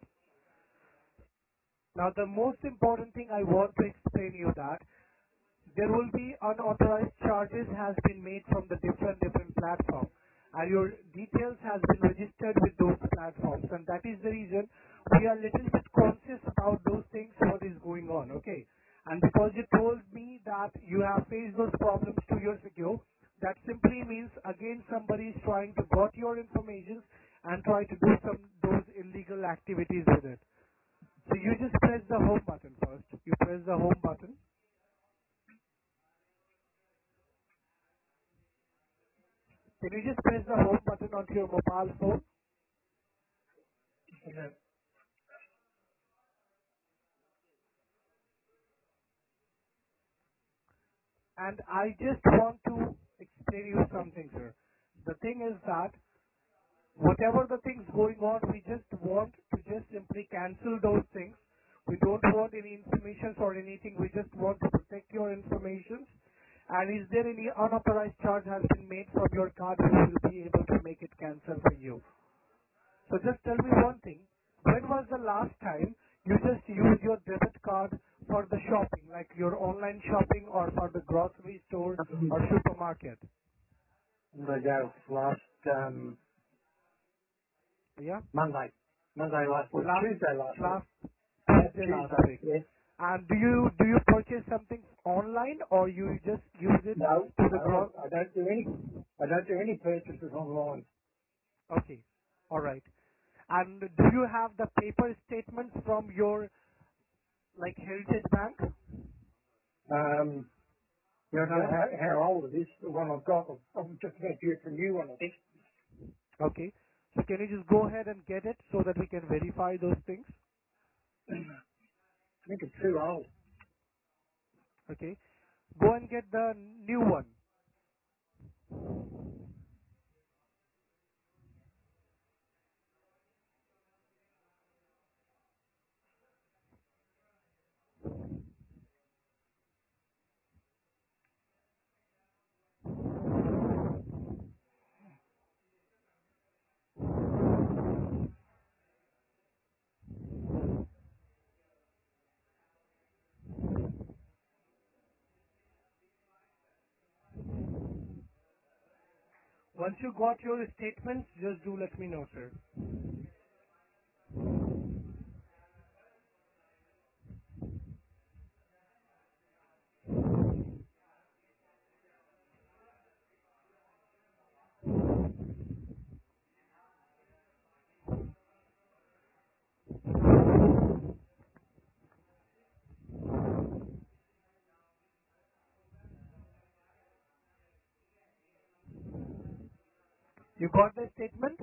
Now the most important thing I want to explain you that there will be unauthorized charges has been made from the different different platforms and your details has been registered with those platforms, and that is the reason we are little bit conscious about those things over the you have faced those problems two years ago, that simply means again somebody is trying to got your information and try to do some those illegal activities with it. So you just press the home button first. You press the home button. Can you just press the home button onto your mobile phone? Okay. And I just want to explain you something, sir. The thing is that whatever the things going on, we just want to just simply cancel those things. We don't want any information or anything. We just want to protect your information. And is there any unauthorized charge has been made from your card, we will be able to make it cancel for you. So just tell me one thing. When was the last time you just used your debit card for the shopping, like your online shopping or for the grocery store or supermarket? They go last um, Yeah? Monday. Monday last week. Last, Tuesday last week. last Yeah, Tuesday last Tuesday. week. Yes. And do you do you purchase something online or you just use it No, to the no, gro- I don't do any. I don't do any purchases online. Okay, all right. And do you have the paper statements from your like Heritage Bank? Um, you know, I don't know Yeah. how, how old it is. The one I've got. I'm just about due for a new one, I think. Okay. So can you just go ahead and get it so that we can verify those things? I think it's too old. Okay. Go and get the new one. Once you got your statements, just do let me know, sir. You got the statement?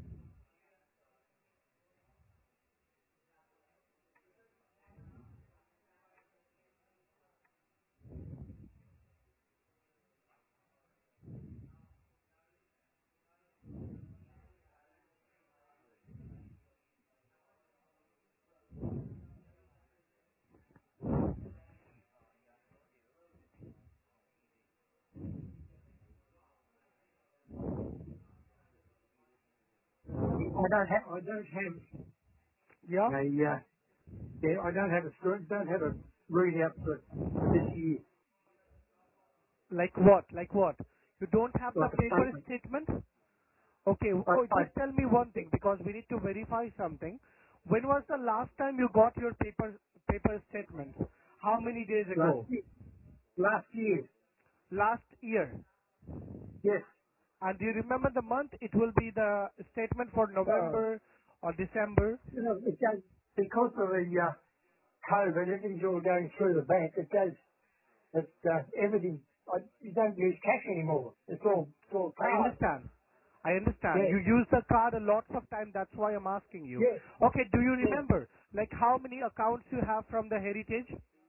I don't have. I don't have Yeah. a. Uh, yeah, I don't have a. screen- Don't have a readout for this year, Like what? Like what? You don't have the like a paper statement. statement? Okay. I, Oh, I just tell me one thing because we need to verify something. When was the last time you got your paper paper statements? How many days last ago? year. Last year. Last year. Yes. And do you remember the month? It will be the statement for Uh, November or December. you know, it goes because of the uh, COVID. Everything's all going through the bank. It goes. It's uh, everything. I, you don't use cash anymore. It's all it's all I card. understand. I understand. Yeah. You use the card a lots of time. That's why I'm asking you. Yeah. Okay. Do you Yeah. remember like how many accounts you have from the Heritage?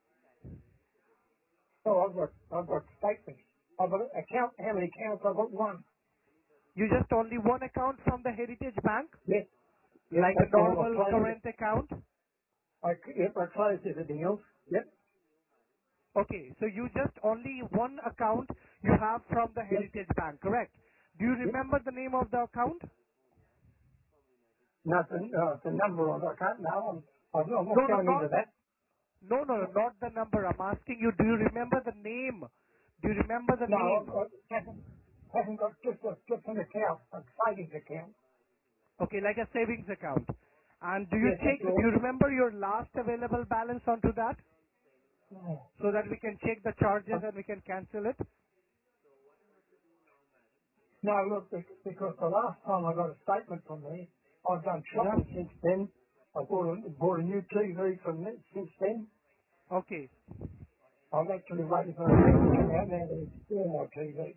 Oh, I've got I've got statements. I've got account. How many accounts? I've got one. You just only one account from the Heritage Bank, Yes. Yep. like a That's all. I normal closed it. current account. I yep. I closed everything else. Yep. Okay. So you just only one account you have from the Yep. Heritage Bank, correct? Do you Yep. remember the name of the account? Nothing. Uh, the number of I can't. No, I'm. I'm I'm not No, no, going not into that. no, no, no, not the number. I'm asking you. Do you remember the name? Do you remember the No, name? I've got, haven't, haven't got just a, just an account, a savings account. Okay, like a savings account. And do you Yes, check? that's Do all. you remember your last available balance onto that? Oh. so that we can check the charges and we can cancel it? No, look, bec- because the last time I got a statement from me, I've done Yeah. shopping since then. I bought a, bought a new T V from it since then. Okay. I'm actually waiting for a bill to come out now to install my T V.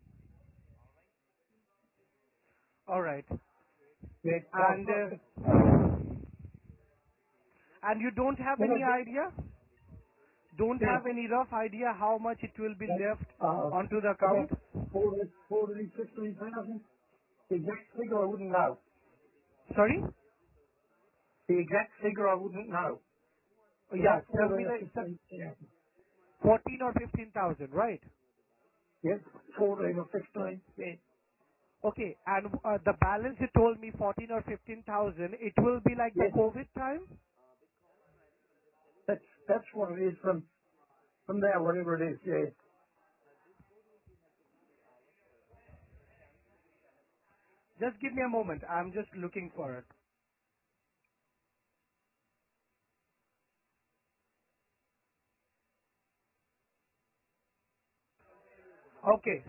All right. Yeah, I've And got uh, the, and you don't have when I any get, idea? Don't yeah, have any rough idea how much it will be that, left uh, onto the about account? forty, forty, fifteen thousand. The exact figure I wouldn't know. Sorry? The exact figure I wouldn't know. Yeah, About tell me fourteen or the exact fifteen thousand. fourteen or fifteen thousand, right? Yes, fourteen or fifteen. Yeah. Okay, and uh, the balance you told me fourteen or fifteen thousand, it will be like the Yes, COVID time? that's that's what it is from from there, whatever it is. Yeah. Just give me a moment. I'm just looking for it. Okay.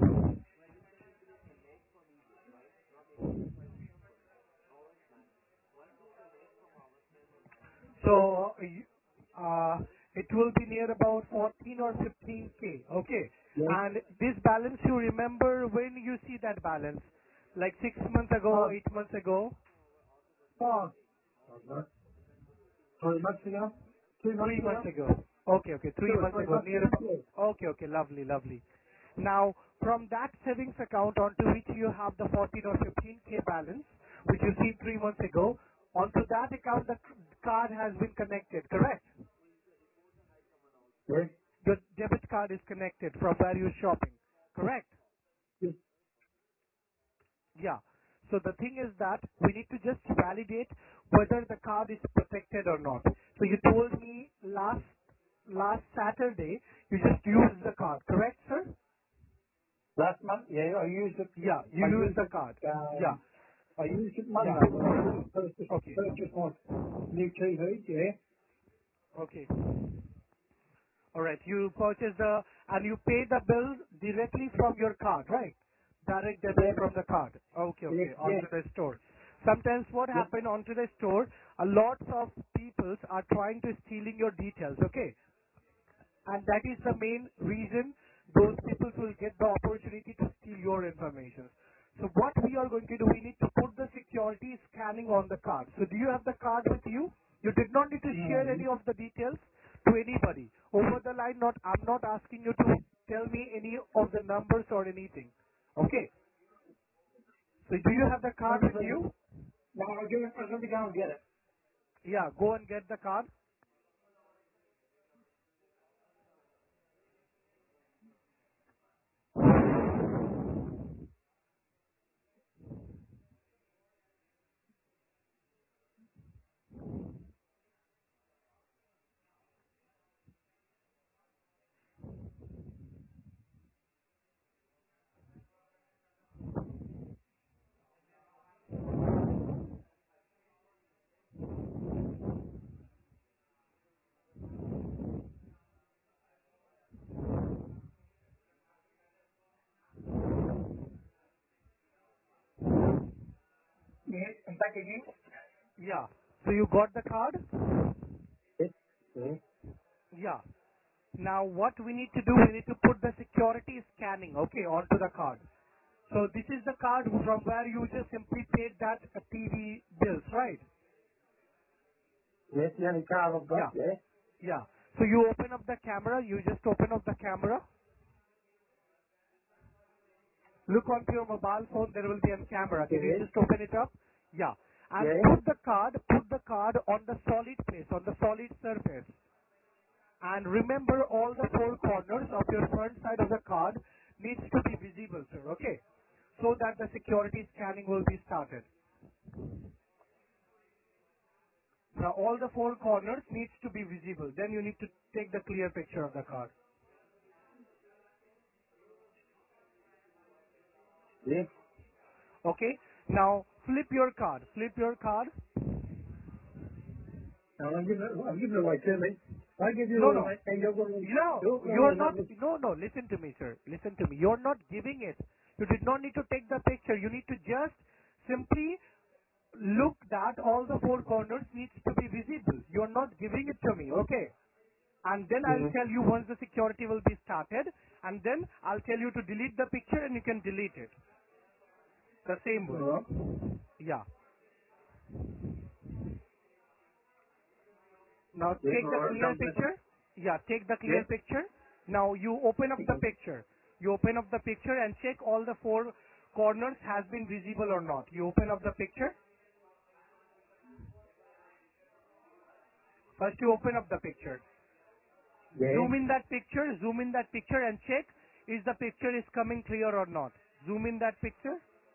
So, y- uh, it will be near about fourteen or fifteen K. Okay. Yeah. And this balance, you remember when you see that balance? Like six months ago, Oh, eight months ago, oh, I don't know. Three months ago, two months three months ago, ago. Okay, okay, two three or months three ago, months near ago. about. Yeah. Okay, okay, lovely, lovely. Now, from that savings account onto which you have the fourteen or fifteen K balance, which you see three months ago, onto that account the c- card has been connected, correct? Yeah. Your debit card is connected from where you're shopping, correct? Yeah. Yeah. So the thing is that we need to just validate whether the card is protected or not. So you told me last last Saturday you just used the card, correct, sir? Last month, yeah, I used it. Yeah, you I used used the it. card. Yeah, Um, I used it yeah. Monday when I went to purchase Okay, purchase my new T V. Yeah. okay. All right. You purchased the and you pay the bill directly from your card, right? Direct debit Yeah. from the card. Okay, Yeah. okay. Yeah. Onto the store. Sometimes what Yeah. happen onto the store, a lot of people are trying to stealing your details. Okay, and that is the main reason those people will get the opportunity to steal your information. So what we are going to do, we need to put the security scanning on the card. So do you have the card with you? You did not need to share Um, any of the details to anybody. Over the line, not I'm not asking you to tell me any of the numbers or anything. Okay. So do you have the no, card with you? I'll give it. I'm going to go and get it. Yeah, go and get the card. Yeah. I'm back again. Yeah. So you got the card? Yes. Yeah. Yeah. Now what we need to do, we need to put the security scanning, okay, onto the card. So this is the card from where you just simply paid that uh, T V bills, right? Yes. The only card I've got. Yeah, Yeah. yeah. So you open up the camera, you just open up the camera, look onto your mobile phone, there will be a camera. Can you Yes. just open it up? Yeah. And Yeah. put the card, put the card on the solid place, on the solid surface. And remember all the four corners of your front side of the card needs to be visible, sir, okay? So that the security scanning will be started. Now all the four corners needs to be visible. Then you need to take the clear picture of the card. Yeah. Okay? Now flip your card. Flip your card. Now, I'm giving it, I'm giving it away to me. I give you No, all no. that, and you're going to, No, you're you are going not. to, No, no. Listen to me, sir. Listen to me. You're not giving it. You did not need to take the picture. You need to just simply look that all the four corners needs to be visible. You're not giving it to me, okay? And then I'll yeah, tell you once the security will be started, and then I'll tell you to delete the picture, and you can delete it. The same way. all right, Yeah. Now yeah, take all the right, clear done that. picture. Yeah, take the Yeah, clear picture. Now you open up the okay, picture. You open up the picture and check all the four corners has been visible or not. You open up the picture. First you open up the picture. yeah, Zoom in that picture. Zoom in that picture and check is the picture is coming clear or not. Zoom in that picture.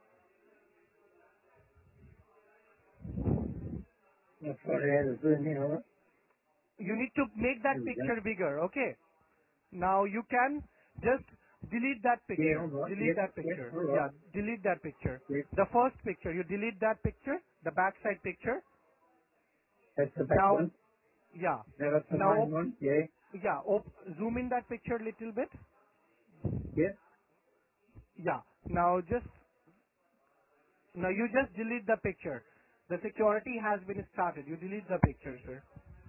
that's what I had to zoom in on it. You need to make that There we go. picture bigger. Okay. Now you can just delete that Yeah, all picture. right, Delete yeah, that yeah, picture. all right, Yeah, delete that picture. yeah, The first picture, you delete that picture, the backside picture. that's the back Now, one. yeah. Now that's the Now, main op- one, yeah, yeah, op- zoom in that picture a little bit. yeah, Yeah. Now just, now you just delete the picture. The security has been started. You delete the picture, sir.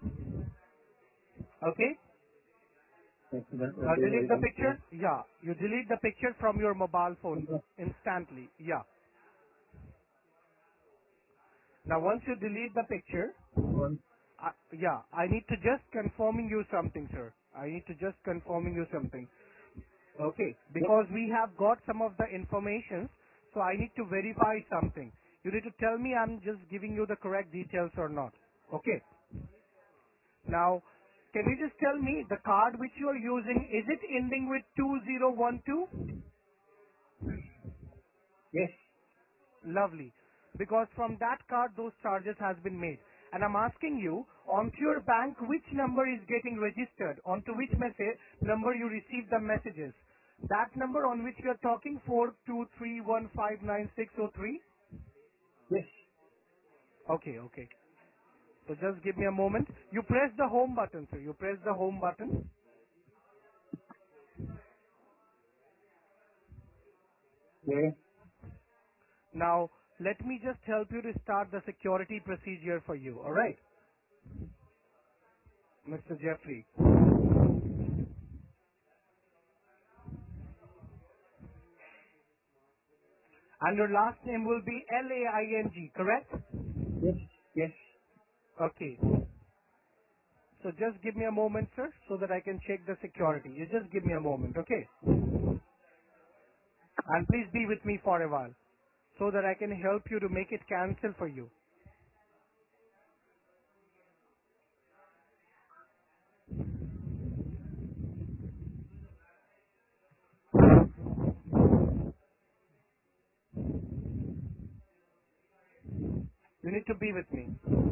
Okay? that's about the Now delete the deleting, yeah. picture. Yeah. You delete the picture from your mobile phone instantly. Yeah. Now once you delete the picture, One, Uh, yeah, I need to just confirming you something, sir. I need to just confirming you something. Okay, yeah, because we have got some of the information, so I need to verify something. You need to tell me I'm just giving you the correct details or not. Okay. Now, can you just tell me the card which you are using, is it ending with two zero one two? yes, Lovely. Because from that card, those charges has been made. And I'm asking you, onto your bank, which number is getting registered? Onto which message number you receive the messages? That number on which you are talking, four two three one five nine six zero three? yes, Okay, okay. So just give me a moment. You press the home button, sir. You press the home button. yeah, Now, let me just help you to start the security procedure for you. Alright? mister Jeffrey. And your last name will be L A I N G, correct? yes, yes, Okay. So just give me a moment, sir, so that I can check the security. You just give me a moment, okay? And please be with me for a while, so that I can help you to make it cancel for you. You need to be with me.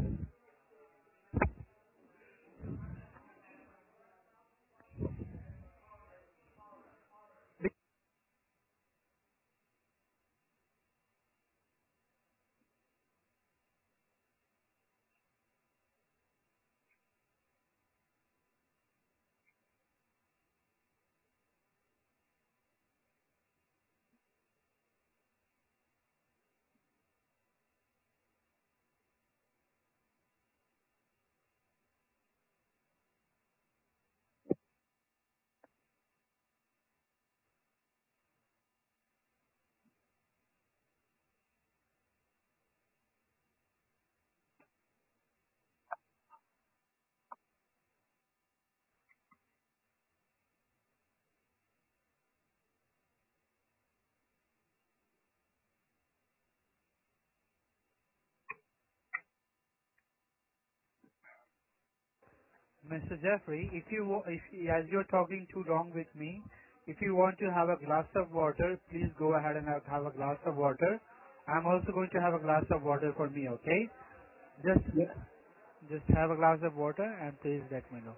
mister Jeffrey, if you, wa- if, as you're talking too long with me, if you want to have a glass of water, please go ahead and have, have a glass of water. I'm also going to have a glass of water for me, okay? Just, yeah. just have a glass of water and please let me know.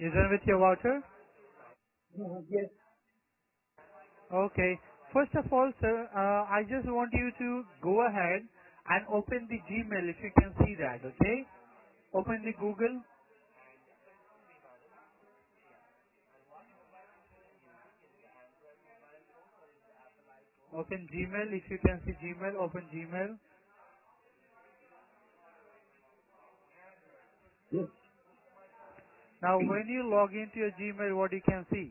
You done with your voucher? Uh, yes. Okay. First of all, sir, uh, I just want you to go ahead and open the Gmail if you can see that, okay? Open the Google. Open Gmail. If you can see Gmail, open Gmail. Yes. Now, when you log into your Gmail, what you can see?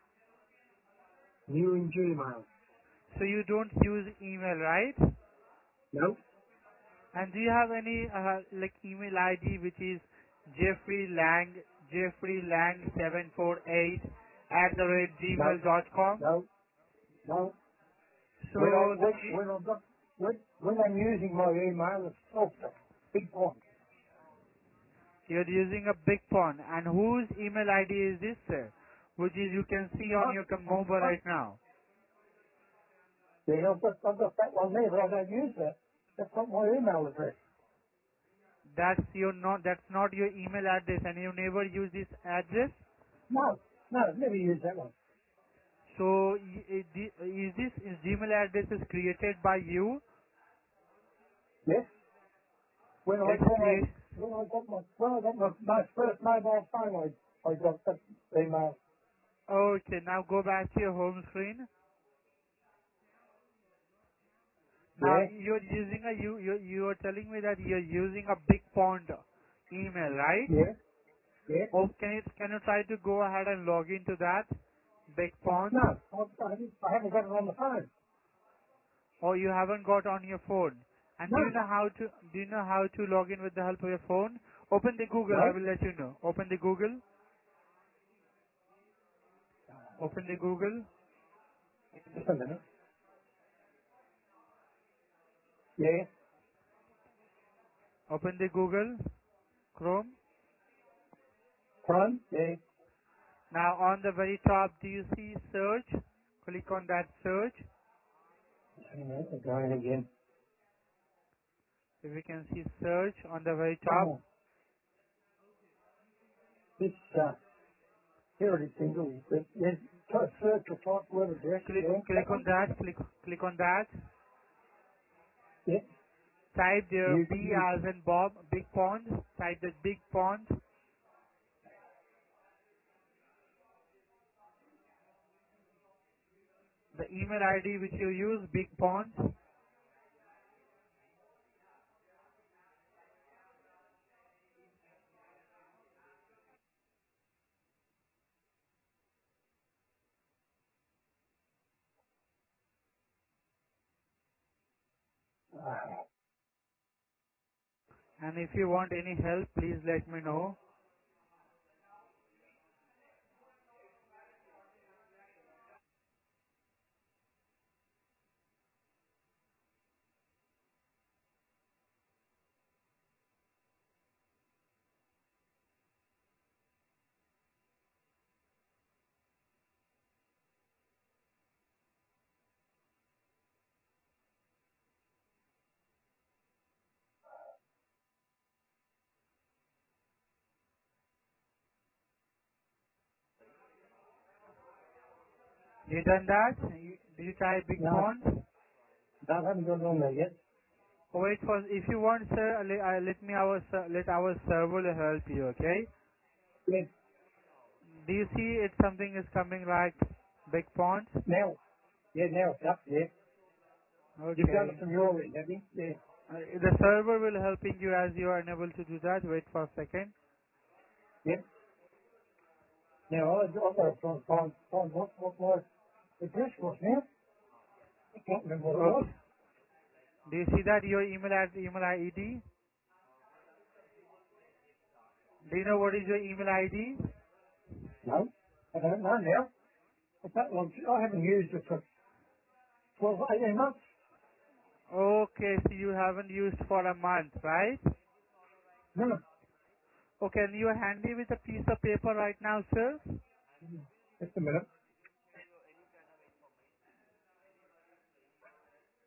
New in Gmail. So you don't use email, right? No. And do you have any uh, like email I D which is Jeffrey Lang, Jeffrey Lang seven four eight at the rate No. gmail dot com? No. No. So When I the when G- when I've got when when I'm using my email, it's filter. Big one. you're using a big font, and whose email I D is this, sir? Which is you can see on Huh? your com- mobile Huh? right now. Yeah, I've got I've got that one there, but I don't use that. That's not my email address. That's your not that's not your email address, and you never use this address. No. No, never use that one. So y- i- the- is this is Gmail address is created by you? Yes. When I It's when I create. when I got my when I got my, my first mobile phone, I I got that email. Okay, now go back to your home screen. Now Yeah. you're using a you you you are telling me that you're using a big font email, right? Yeah. Yeah. Oh, can you can you try to go ahead and log into that big font? No, I, I haven't I haven't got it on the phone. Or you haven't got on your phone? And do No. you know how to do you know how to log in with the help of your phone? Open the Google. I No. will let you know. Open the Google. Open the Google. Just a minute. Yeah. Open the Google Chrome. Chrome. Yeah. Now on the very top, do you see search? Click on that search. Hang on, I'm going again. If you can see search on the very top, Oh, this uh, here it is. Single. There's a search or type word address. click Yeah. click That on one. that. Click click on that. Yeah. Type there You. B You. as in Bob, big font. Type the big font. The email I D which you use, big font. Uh, And if you want any help, please let me know. You done that? You- Did you type big no, font? no, I haven't got it on there yet. Wait for, if you want, sir, let, uh, let me our, ser- let our server help you, okay? Yeah. Do you see it something is coming like big font? Now. Yeah. Now it's up. Yeah. You've done it Okay. from your end, have you? Yeah. Uh, the server will helping you as you are unable to do that. Wait for a second. Yeah. Now I, I've got to try and find find what what my address was now. I can't remember what it was. Okay. Do you see that your email ad, email I D? Do you know what is your email I D? No. I don't know now. It's that long. I haven't used it for twelve, eighteen months. Okay, so you haven't used for a month, right? No. Okay, and you are handy with a piece of paper right now, sir? Just a minute.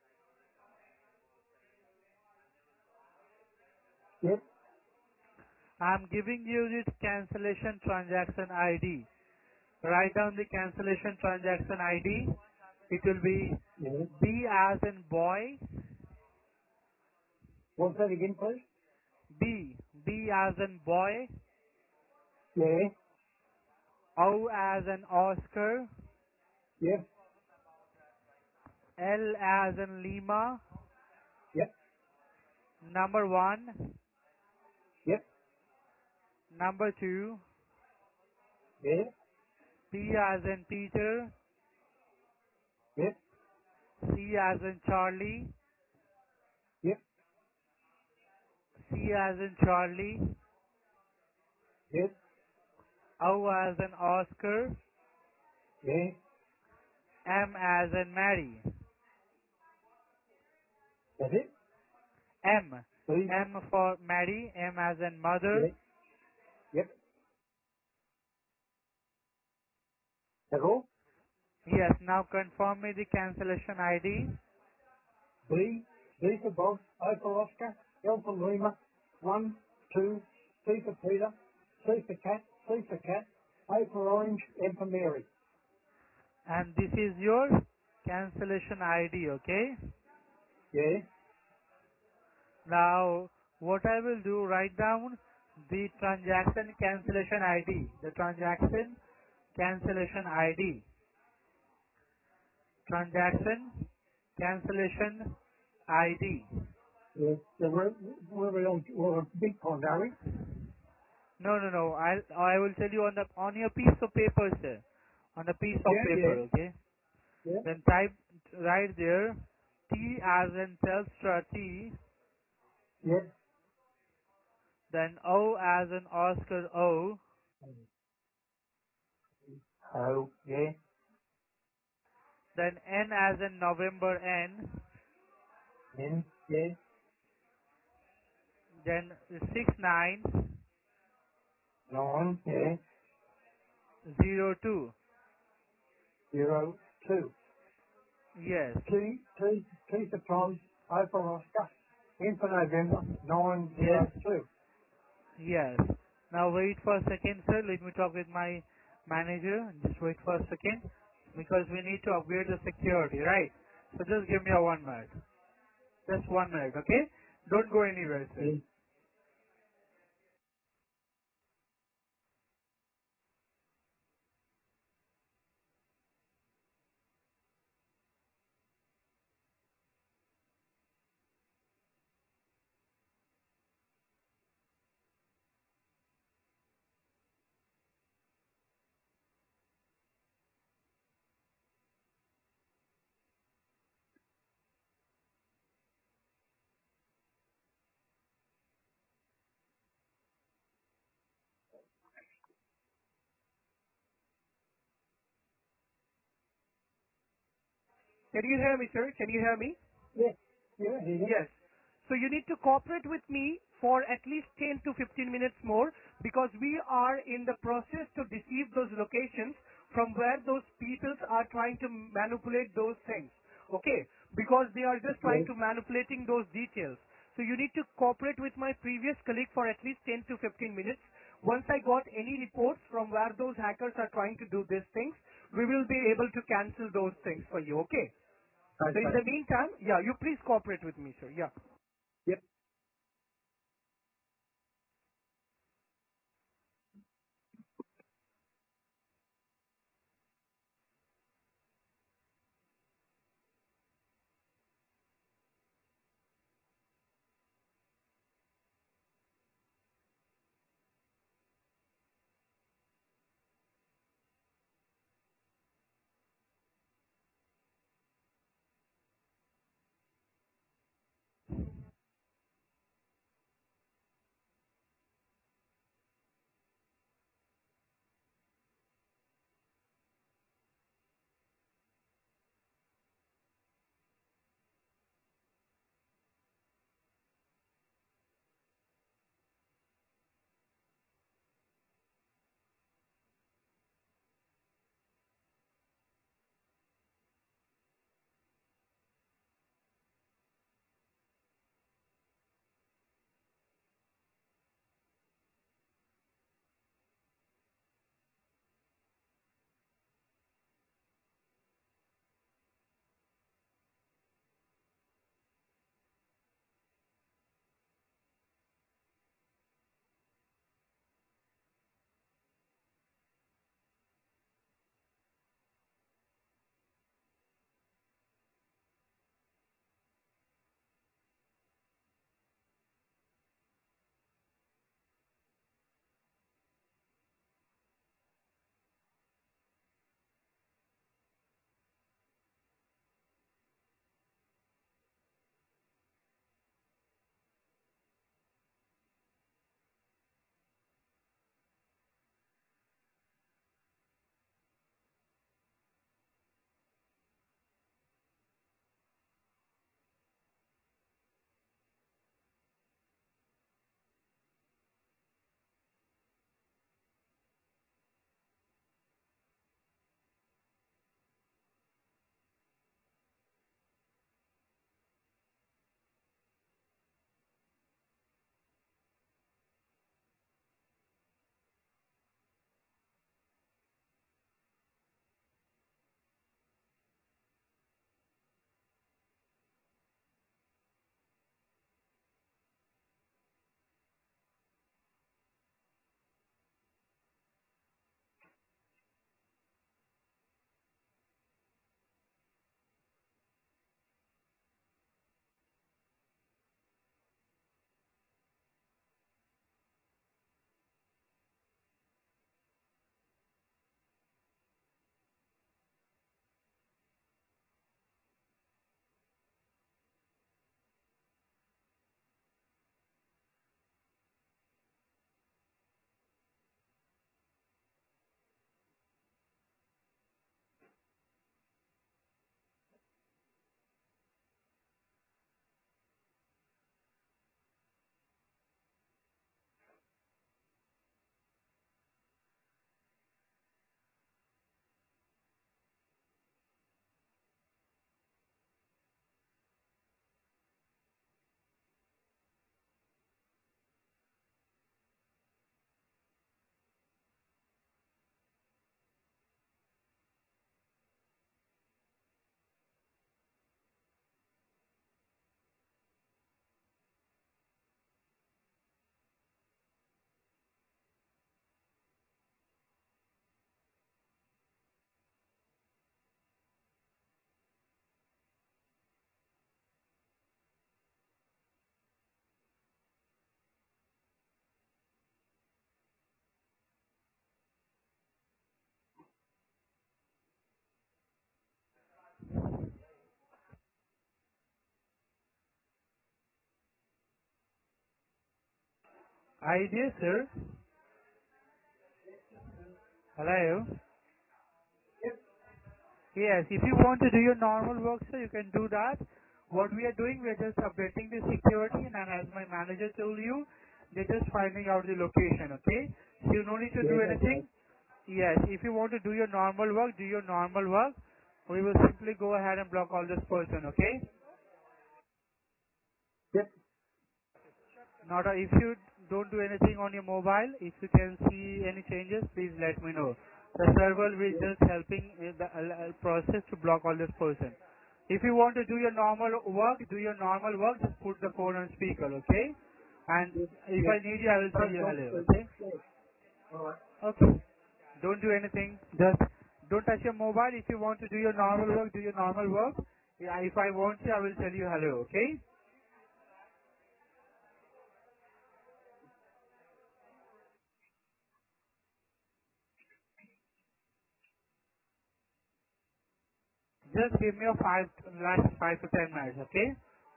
Yep. I'm giving you the cancellation transaction I D. Write down the cancellation transaction I D. It will be Yeah. B as in boy, What's that again, please? B, B as in boy, Yeah. O as in Oscar, Yep. L as in Lima, Yep. number one, Yep. number two, Yeah. P as in Peter, Yep. C as in Charlie, Yep. C as in Charlie, Yep. O as in Oscar, Yeah. M as in Mary, That's it. M, Please. M for Mary, M as in mother. Yeah. Yep. That's all. Yes, now confirm me the cancellation I D. B. B for Bob. O for Oscar. L for Lima. One, two. C for Peter. C for cat. C for cat. A for orange. M for Mary. And this is your cancellation I D, okay? Yeah. Now, what I will do, write down the transaction cancellation I D. The transaction cancellation I D. Transaction cancellation I D. Yeah. So we're, we're on, we're on big pond, are we? No, no, no. I I will tell you on the on your piece of paper, sir. On a piece of Yeah. paper, Yeah. okay? Yeah. Then type right there T as in Telstra T, Yeah. then O as in Oscar O, Oh. Yeah. then N as in November N, N. Yeah. then six nine Nine. Yeah. zero two. Zero. Two. Yes, T. T. T for Tom. O for Oscar. N for November. Nine. yes, Zero. Two. yes. Now wait for a second, sir. Let me talk with my manager. Just wait for a second because we need to upgrade the security, right? So just give me a one minute. Just one minute, okay? Don't go anywhere, sir. Yeah. Can you hear me, sir? Can you hear me? Yeah. Yeah. Yeah. Yes. So you need to cooperate with me for at least ten to fifteen minutes more because we are in the process to deceive those locations from where those people are trying to manipulate those things. Okay? Because they are just Yeah. trying to manipulating those details. So you need to cooperate with my previous colleague for at least ten to fifteen minutes. Once I got any reports from where those hackers are trying to do these things, we will be able to cancel those things for you. Okay? So in Okay. the meantime, yeah, you please cooperate with me, sir. Yeah. Yep. Idea, sir. Hello. Yes, if you want to do your normal work, sir, you can do that. What we are doing, we are just updating the security, and as my manager told you, they're just finding out the location, okay? So you no need to do Yeah, that's anything. right. Yes, if you want to do your normal work, do your normal work. We will simply go ahead and block all this person, okay? Yep. Not a, if you don't do anything on your mobile, if you can see any changes, please let me know. The server will just helping uh, the uh, uh, process to block all this person. If you want to do your normal work, do your normal work, just put the phone on speaker, okay? And if Yep. I need you, I will tell Phone you call, hello, please. okay? Yeah. All right. Okay. Don't do anything. Just don't touch your mobile. If you want to do your normal work, do your normal work. Yeah, if I want you, I will tell you hello, okay? Just give me a five, last five to ten minutes, okay?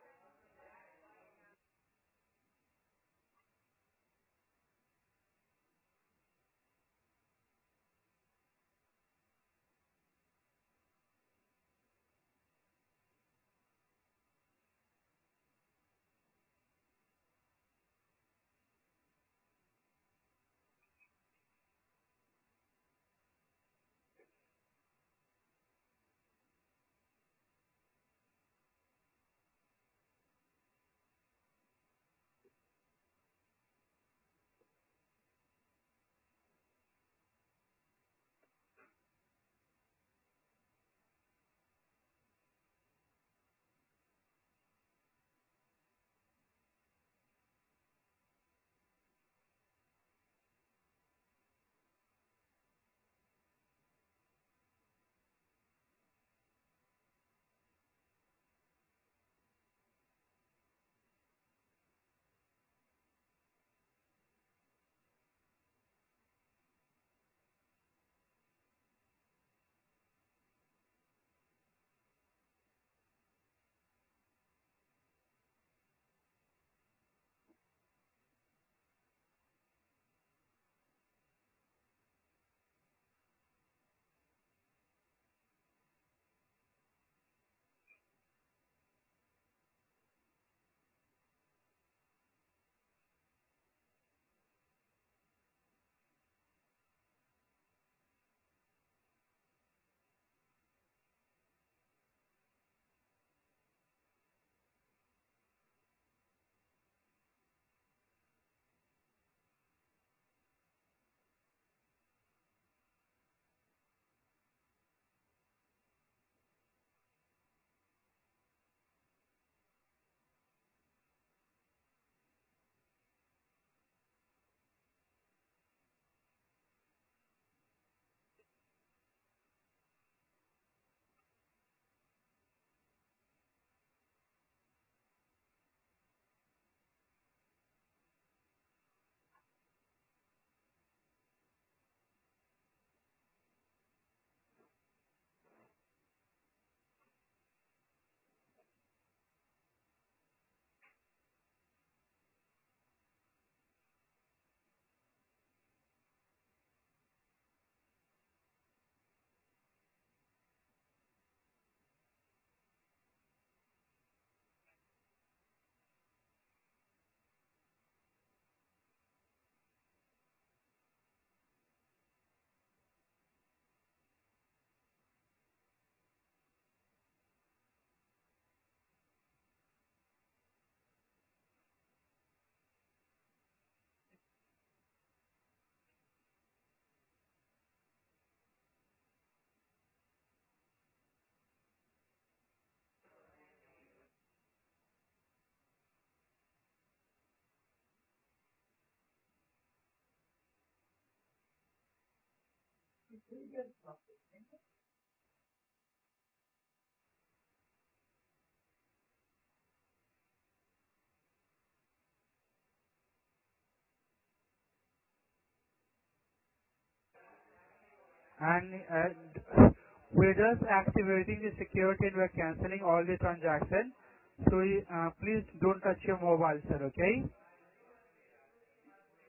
And uh, we're just activating the security and we're canceling all the transactions. So uh, please don't touch your mobile, sir, okay?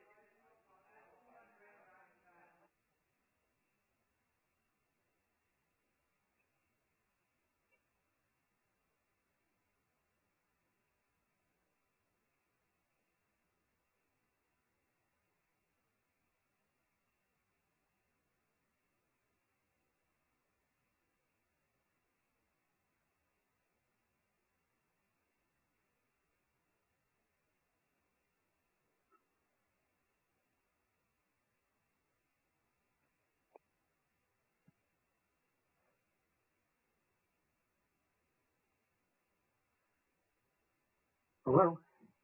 Hello?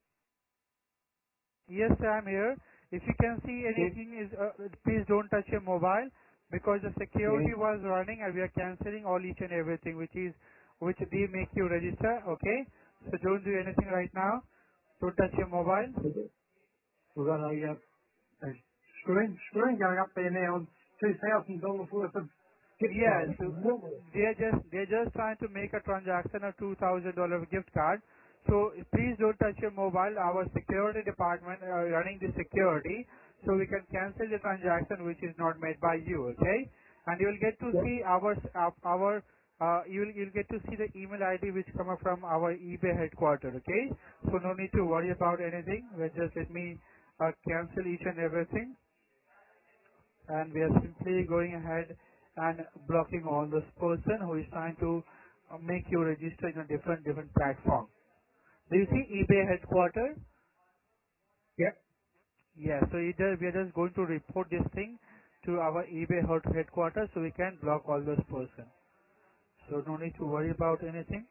Yes, sir, I'm here. If you can see Yes. anything, is uh, please don't touch your mobile because the security Yes. was running and we are cancelling all each and everything which is which they make you register. Okay, so don't do anything right now. Don't touch your mobile. We've got a, uh, a screen, screen going up there now on two thousand dollars worth of gift Yes, cards. so they're just they're just trying to make a transaction of two thousand dollar gift card. So please don't touch your mobile. Our security department are running the security, so we can cancel the transaction which is not made by you. Okay, and you will get to Yep. see our uh, our uh, you will you'll get to see the email I D which come from our eBay headquarters. Okay, so no need to worry about anything. Well, just let me uh, cancel each and everything, and we are simply going ahead and blocking all those person who is trying to uh, make you register in a different different platform. Do you see eBay headquarters? Yep. Yeah, so either we are just going to report this thing to our eBay head- headquarters so we can block all those person. So no need to worry about anything.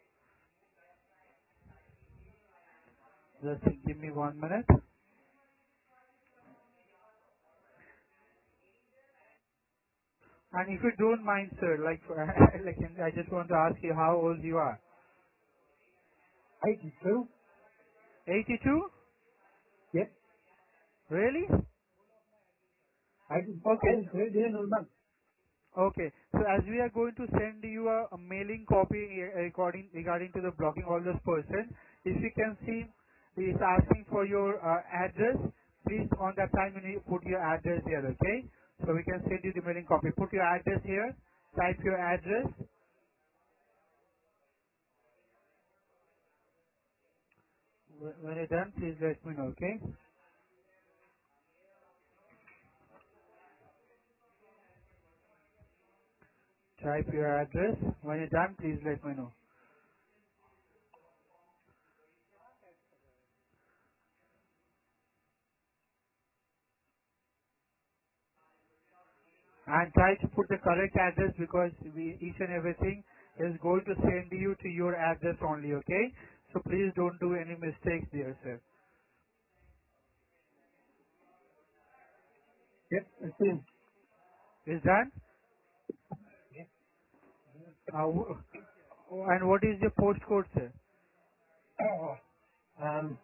Just give me one minute. And if you don't mind, sir, like, like I just want to ask you how old you are. eighty-two? eighty-two? Yep. Really? eighty, Okay. eighty-two at the end of the month. Okay. So as we are going to send you a, a mailing copy uh, regarding regarding to the blocking all those persons, if you can see, it's asking for your uh, address. Please on that time you need to put your address here. Okay. So we can send you the mailing copy. Put your address here. Type your address. Wh- When you're done, please let me know. Okay. Type your address. When you're done, please let me know. And try to put the correct address because we, each and everything is going to send you to your address only, okay? So please don't do any mistakes there, sir. Yep. It's in. Is that? Uh, wh- and what is your postcode, sir? Oh, um,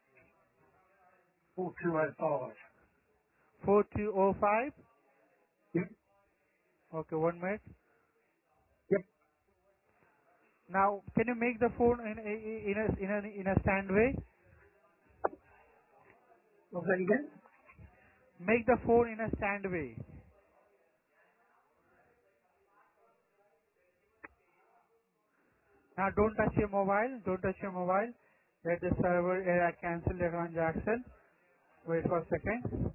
four two oh five. four two oh five? Yep. Okay, one minute. Yep. Now, can you make the phone in, a- in, a, in, a, in a stand way? What's that again? Make the phone in a stand way. Now, don't touch your mobile. Don't touch your mobile. Let the server uh, cancel the transaction. Wait for a second.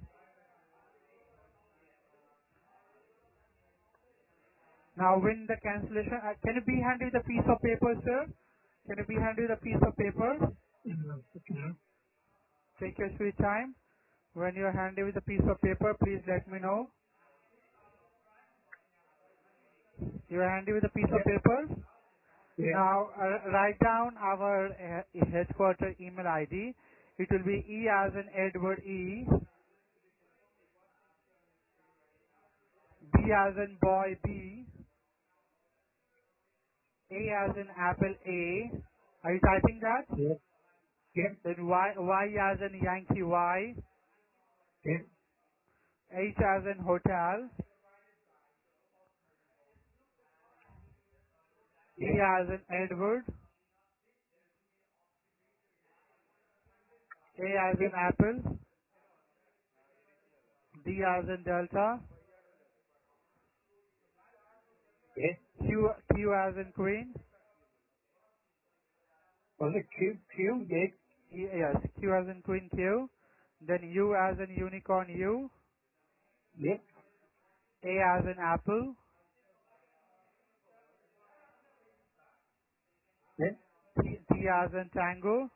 Now, when the cancellation, uh, can you be handy with a piece of paper, sir? Can you be handy with a piece of paper? Mhm. Okay. Take your sweet time. When you're handy with a piece of paper, please let me know. You're handy with a piece of Yep. paper? Yeah. Now, uh, write down our uh, headquarter email I D. It will be E as in Edward E, B as in boy B, A as in apple A. Are you typing that? Yep. Yep. Then Y, Y as in Yankee Y, Yep. H as in hotel, E Yep. as in Edward, A as in Yep. apple, D as in delta, Yep. Q, Q as in queen, Was it Q? Q? Yep. E, yes, Q as in queen Q, then U as in unicorn U, Yep. A as in apple, Yep. T, T as in tango,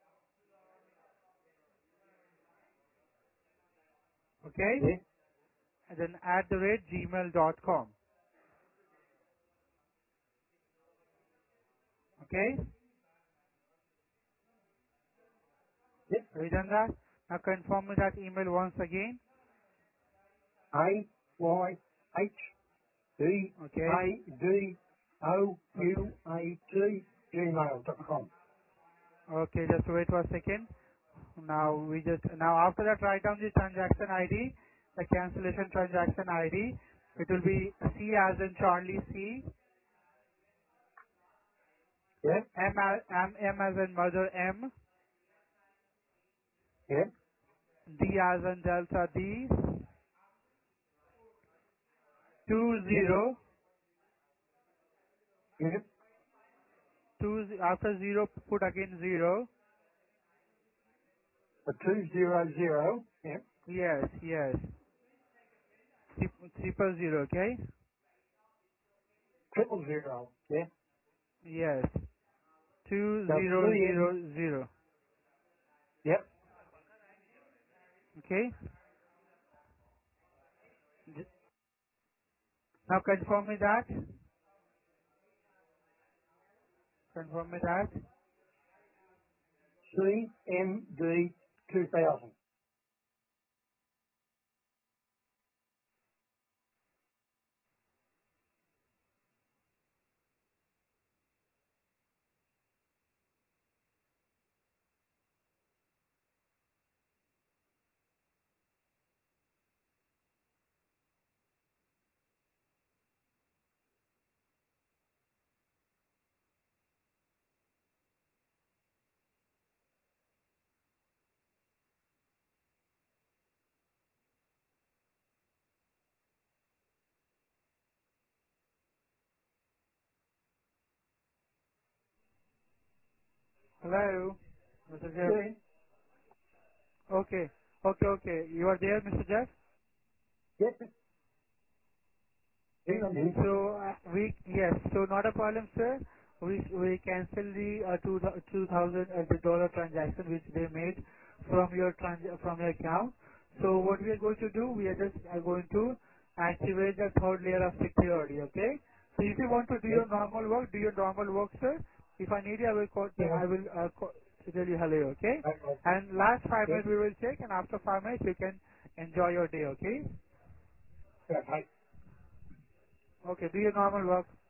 okay, Yep. and then at the rate gmail dot com, okay. Have you done that? Now confirm me that email once again. A Y H D Okay. A D O Okay. U A T gmail dot com. Okay, just wait for a second. Now we just now after that write down the transaction I D, the cancellation transaction I D. It will be C as in Charlie C, Yeah, M as, M, M as in mother M, yeah, D as in Delta D, two yeah, zero, yeah. two ze- after zero put again zero. A two zero zero. Yeah, Yes, yes. Tri- Triple zero, okay? triple zero. Yeah. Yes. Two So zero C M. zero zero. Yep. Okay? J- Now confirm me that. Confirm me that. C M D two thousand. Hello? mister Jeff. Yeah. Okay. Okay, okay. You are there, mister Jeff? Yep. Yeah, Okay. I'm here. So uh, we yes. So not a problem, sir. We we cancel the uh, two thou- two thousand uh, the dollar transaction which they made from your trans from your account. So what we are going to do, we are just uh, going to activate the third layer of security. Okay. So if you want to do your Yep. normal work, do your normal work, sir. If I need you, I will call. Yeah. I will uh, call, tell you hello. Okay. Okay. And last five Yep. minutes we will check, and after five minutes you can enjoy your day. Okay. Okay. Okay. Do your normal work.